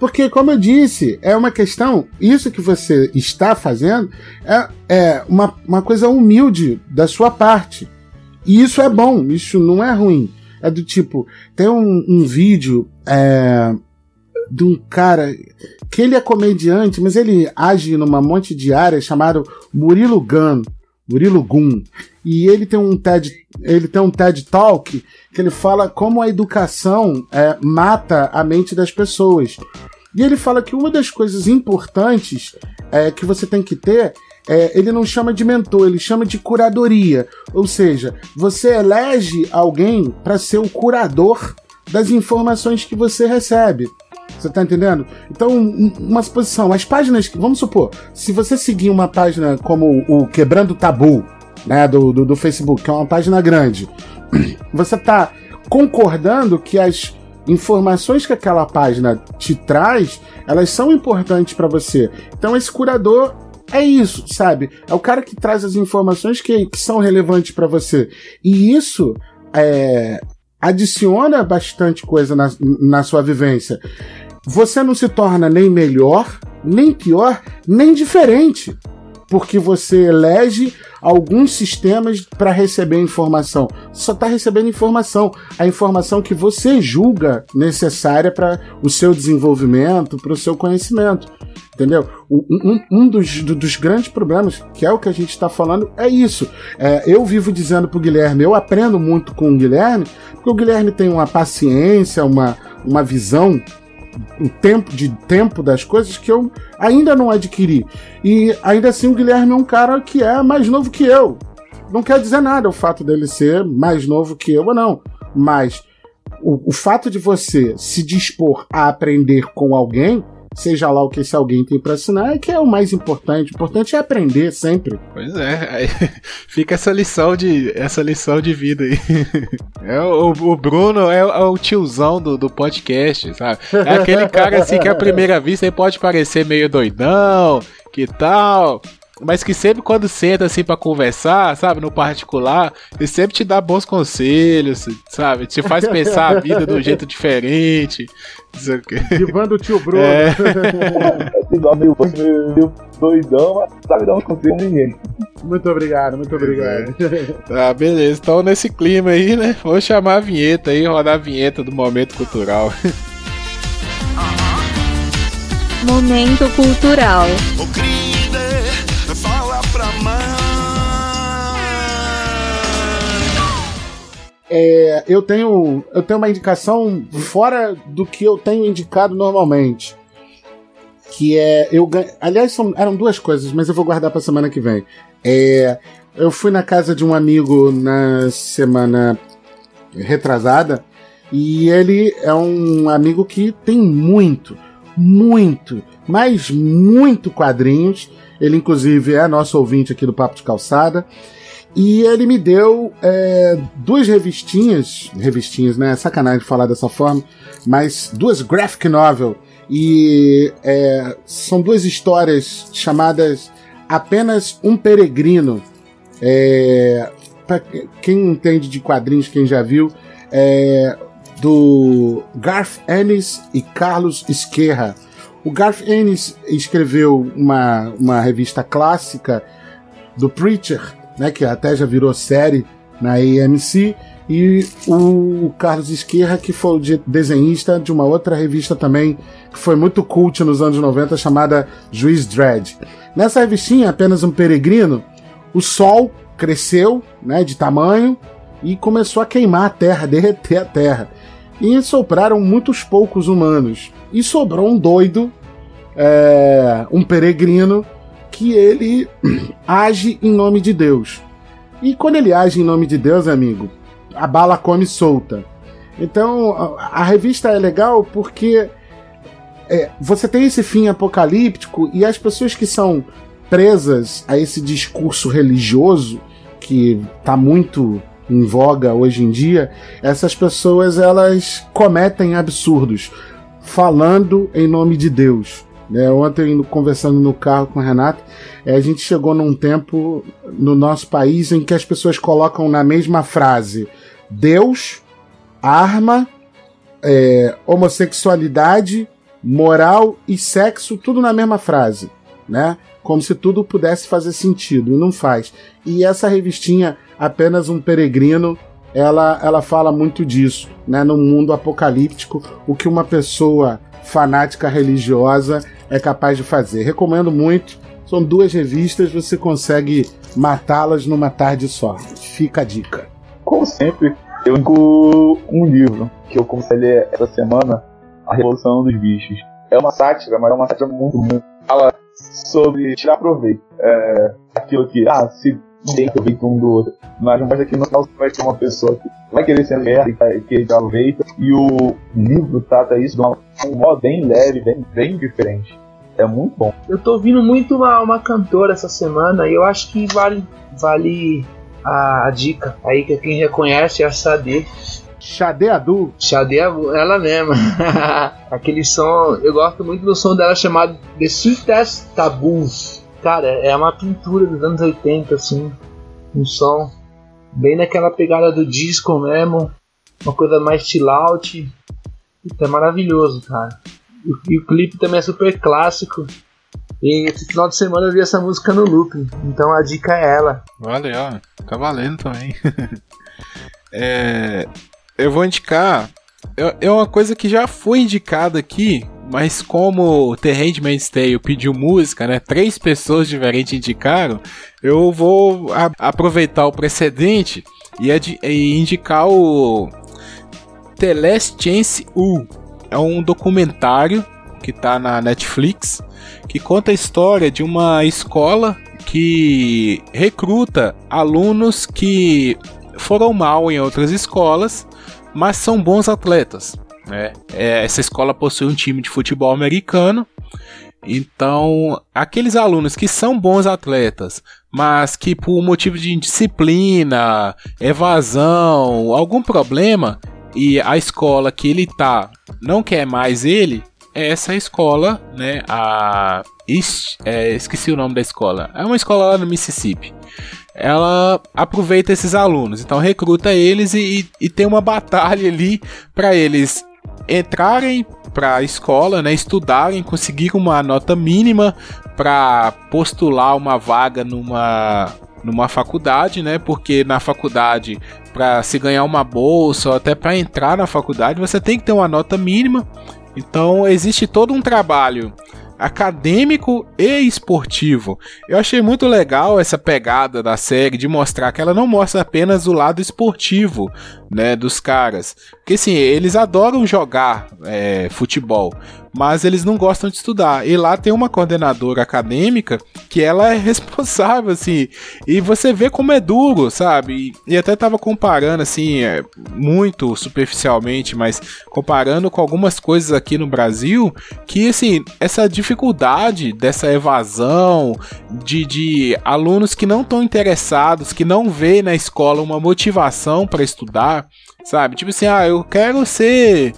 Porque, como eu disse, é uma questão, isso que você está fazendo é, é uma, uma coisa humilde da sua parte. E isso é bom, isso não é ruim. É do tipo, tem um, um vídeo é, de um cara que ele é comediante, mas ele age numa monte de áreas chamado Murilo Gun. Murilo Gun. E ele tem um TED, ele tem um TED Talk que ele fala como a educação é, mata a mente das pessoas. E ele fala que uma das coisas importantes é, que você tem que ter, é, ele não chama de mentor, ele chama de curadoria. Ou seja, você elege alguém para ser o curador das informações que você recebe. Você tá entendendo? Então, uma suposição, as páginas, vamos supor, se você seguir uma página como o Quebrando Tabu, né, do, do, do Facebook, que é uma página grande, você tá concordando que as informações que aquela página te traz, elas são importantes para você. Então, esse curador é isso, sabe? É o cara que traz as informações que, que são relevantes para você. E isso é, adiciona bastante coisa na, na sua vivência. Você não se torna nem melhor, nem pior, nem diferente, porque você elege alguns sistemas para receber informação. Você só está recebendo informação, a informação que você julga necessária para o seu desenvolvimento, para o seu conhecimento. Entendeu? Um, um dos, dos grandes problemas, que é o que a gente está falando, é isso. É, eu vivo dizendo pro Guilherme, eu aprendo muito com o Guilherme, porque o Guilherme tem uma paciência, uma, uma visão, um tempo de tempo das coisas que eu ainda não adquiri. E ainda assim o Guilherme é um cara que é mais novo que eu. Não quer dizer nada o fato dele ser mais novo que eu ou não. Mas o, o fato de você se dispor a aprender com alguém, seja lá o que esse alguém tem para ensinar, é que é o mais importante. O importante é aprender sempre. Pois é, aí fica essa lição de, essa lição de vida aí. É, o, o Bruno é, é o tiozão do, do podcast, sabe? É aquele cara assim que à primeira vista ele pode parecer meio doidão, que tal, mas que sempre quando senta assim pra conversar, sabe, no particular, ele sempre te dá bons conselhos, sabe, te faz pensar a vida de um jeito diferente. Divan do tio Bruno. É. Igual meio, meio doidão, mas sabe dar uns conselhos ninguém. Muito obrigado, muito obrigado. Tá, beleza, então nesse clima aí, né, vou chamar a vinheta aí, rodar a vinheta do Momento Cultural. Momento Cultural. O crime fala pra mãe. É, eu tenho eu tenho uma indicação fora do que eu tenho indicado normalmente, que é eu aliás são, eram duas coisas, mas eu vou guardar para semana que vem. É, eu fui na casa de um amigo na semana retrasada e ele é um amigo que tem muito, muito, mas muito quadrinhos. Ele inclusive é nosso ouvinte aqui do Papo de Calçada. E ele me deu é, duas revistinhas, revistinhas, né? Sacanagem falar dessa forma, mas duas graphic novel. E é, são duas histórias chamadas Apenas um Peregrino. É, pra quem entende de quadrinhos, quem já viu, é, do Garth Ennis e Carlos Esquerra. O Garth Ennis escreveu uma, uma revista clássica do Preacher, né, que até já virou série na A M C, e o Carlos Esquerra, que foi o desenhista de uma outra revista também, que foi muito cult nos anos noventa, chamada Juiz Dredd. Nessa revistinha, Apenas um Peregrino, o sol cresceu, né, de tamanho e começou a queimar a terra, derreter a terra. E sopraram muitos poucos humanos. E sobrou um doido, é, um peregrino, que ele age em nome de Deus. E quando ele age em nome de Deus, amigo, a bala come solta. Então, a, a revista é legal porque é, você tem esse fim apocalíptico e as pessoas que são presas a esse discurso religioso, que está muito em voga hoje em dia, essas pessoas elas cometem absurdos, falando em nome de Deus. É, ontem, conversando no carro com o Renato, é, a gente chegou num tempo no nosso país em que as pessoas colocam na mesma frase Deus, arma, é, homossexualidade moral e sexo tudo na mesma frase, né? Como se tudo pudesse fazer sentido, e não faz. E essa revistinha, Apenas um Peregrino, ela, ela fala muito disso, né? No mundo apocalíptico, o que uma pessoa fanática religiosa é capaz de fazer. Recomendo muito. São duas revistas, você consegue matá-las numa tarde só. Fica a dica. Como sempre, eu indico um livro que eu comecei a ler essa semana, A Revolução dos Bichos. É uma sátira, mas é uma sátira muito ruim. Fala sobre tirar proveito. É aquilo que, ah, se tem proveito um do outro. Mas mostra que no final você vai ter uma pessoa que vai querer ser merda e vai querer tirar proveito. E o livro trata isso de uma, um modo bem leve, bem, bem diferente. É muito bom. Eu tô ouvindo muito uma, uma cantora essa semana e eu acho que vale, vale a, a dica aí, que quem reconhece é a Sade. Sade Adu. Sade, ela mesma. Aquele som, eu gosto muito do som dela chamado The Sweetest Taboos. Cara, é uma pintura dos anos oitenta, assim. Um som bem naquela pegada do disco mesmo. Uma coisa mais chill out. É maravilhoso, cara. E, e o clipe também é super clássico. E esse final de semana eu vi essa música no looping. Então a dica é ela. Valeu, tá valendo também. é, eu vou indicar. É uma coisa que já foi indicada aqui, mas como The Handmaid's Tale pediu música, né? Três pessoas diferentes indicaram. Eu vou a, aproveitar o precedente e, ad, e indicar o The Last Chance U. É um documentário que tá na Netflix, que conta a história de uma escola que recruta alunos que foram mal em outras escolas, mas são bons atletas, né? É, essa escola possui um time de futebol americano, então aqueles alunos que são bons atletas, mas que por motivo de indisciplina, evasão, algum problema, e a escola que ele tá não quer mais ele, essa escola, né, a é, esqueci o nome da escola, é uma escola lá no Mississippi. Ela aproveita esses alunos, então recruta eles e, e tem uma batalha ali para eles entrarem para a escola, né, estudarem, conseguir uma nota mínima para postular uma vaga numa, numa faculdade, né, porque na faculdade, para se ganhar uma bolsa ou até para entrar na faculdade, você tem que ter uma nota mínima. Então existe todo um trabalho acadêmico e esportivo. Eu achei muito legal essa pegada da série de mostrar que ela não mostra apenas o lado esportivo, né, dos caras, porque assim, eles adoram jogar é, futebol, mas eles não gostam de estudar, e lá tem uma coordenadora acadêmica que ela é responsável, assim, e você vê como é duro, sabe, e, e até tava comparando, assim, é, muito superficialmente, mas comparando com algumas coisas aqui no Brasil, que, assim, essa dificuldade dessa evasão, de, de alunos que não estão interessados, que não vê na escola uma motivação para estudar, sabe, tipo assim, ah, eu quero ser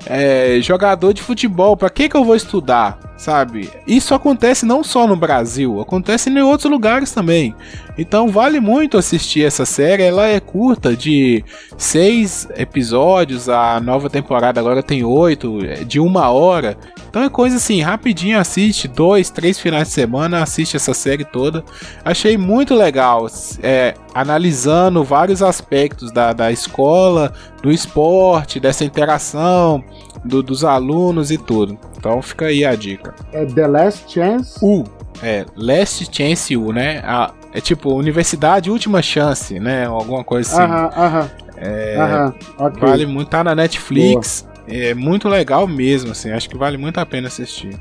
é, jogador de futebol, pra que que eu vou estudar, sabe? Isso acontece não só no Brasil, acontece em outros lugares também. Então vale muito assistir essa série, ela é curta, de seis episódios, a nova temporada agora tem oito, de uma hora. Então é coisa assim, rapidinho assiste, dois, três finais de semana, assiste essa série toda. Achei muito legal, é, analisando vários aspectos da, da escola, do esporte, dessa interação do, dos alunos e tudo. Então fica aí a dica. É The Last Chance U. É, Last Chance U, né? A, é tipo Universidade Última Chance, né? Alguma coisa assim. Aham, aham. É, aham, ok. Vale muito, tá na Netflix. Boa. É muito legal mesmo, assim. Acho que vale muito a pena assistir.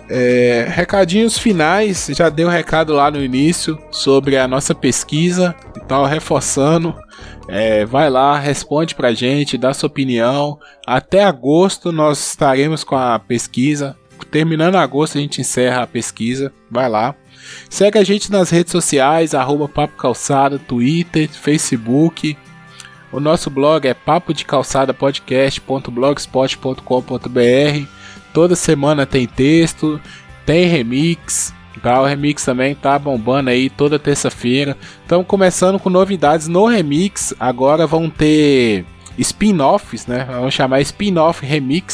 É, recadinhos finais. Já dei um recado lá no início sobre a nossa pesquisa. Então, reforçando. É, vai lá, responde pra gente, dá sua opinião. Até agosto nós estaremos com a pesquisa. Terminando agosto a gente encerra a pesquisa. Vai lá. Segue a gente nas redes sociais, arroba Papo Calçada, Twitter, Facebook. O nosso blog é papo de calçada podcast ponto blogspot ponto com ponto br. Toda semana tem texto, tem remix. Tá? O remix também tá bombando aí toda terça-feira. Estamos começando com novidades no remix. Agora vão ter spin-offs, né? Vamos chamar spin-off remix,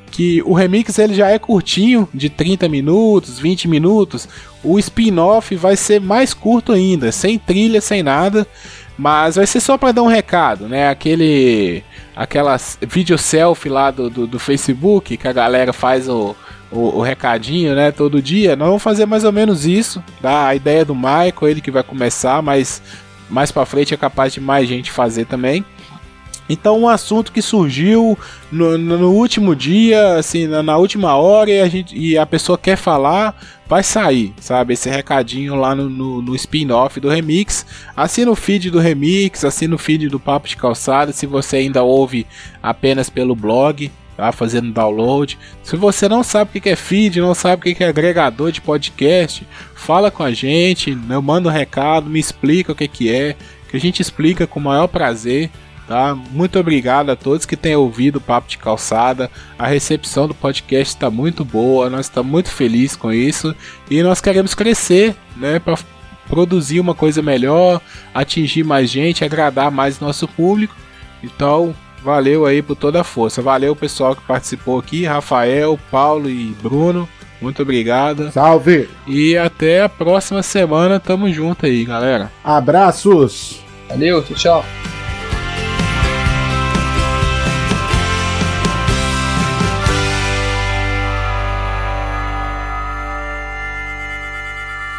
que o remix ele já é curtinho, de trinta minutos, vinte minutos. O spin-off vai ser mais curto ainda, sem trilha, sem nada, mas vai ser só para dar um recado, né? Aquele aquelas vídeo selfie lá do, do, do Facebook que a galera faz o, o, o recadinho, né? Todo dia. Nós vamos fazer mais ou menos isso, tá? A ideia do Michael, ele que vai começar, mas mais para frente é capaz de mais gente fazer também. Então, um assunto que surgiu no, no último dia, assim, na, na última hora, e a, gente, e a pessoa quer falar, vai sair, sabe? Esse recadinho lá no, no, no spin-off do Remix. Assina o feed do Remix, assina o feed do Papo de Calçada, se você ainda ouve apenas pelo blog, tá? Fazendo download. Se você não sabe o que é feed, não sabe o que é agregador de podcast, fala com a gente, eu mando um recado, me explica o que, que é, que a gente explica com o maior prazer. Tá? Muito obrigado a todos que têm ouvido o Papo de Calçada. A recepção do podcast está muito boa, nós estamos muito felizes com isso e nós queremos crescer, né, para produzir uma coisa melhor, atingir mais gente, agradar mais nosso público. Então, valeu aí por toda a força. Valeu pessoal que participou aqui, Rafael, Paulo e Bruno. Muito obrigado. Salve! E até a próxima semana. Tamo junto aí, galera. Abraços! Valeu, tchau, tchau.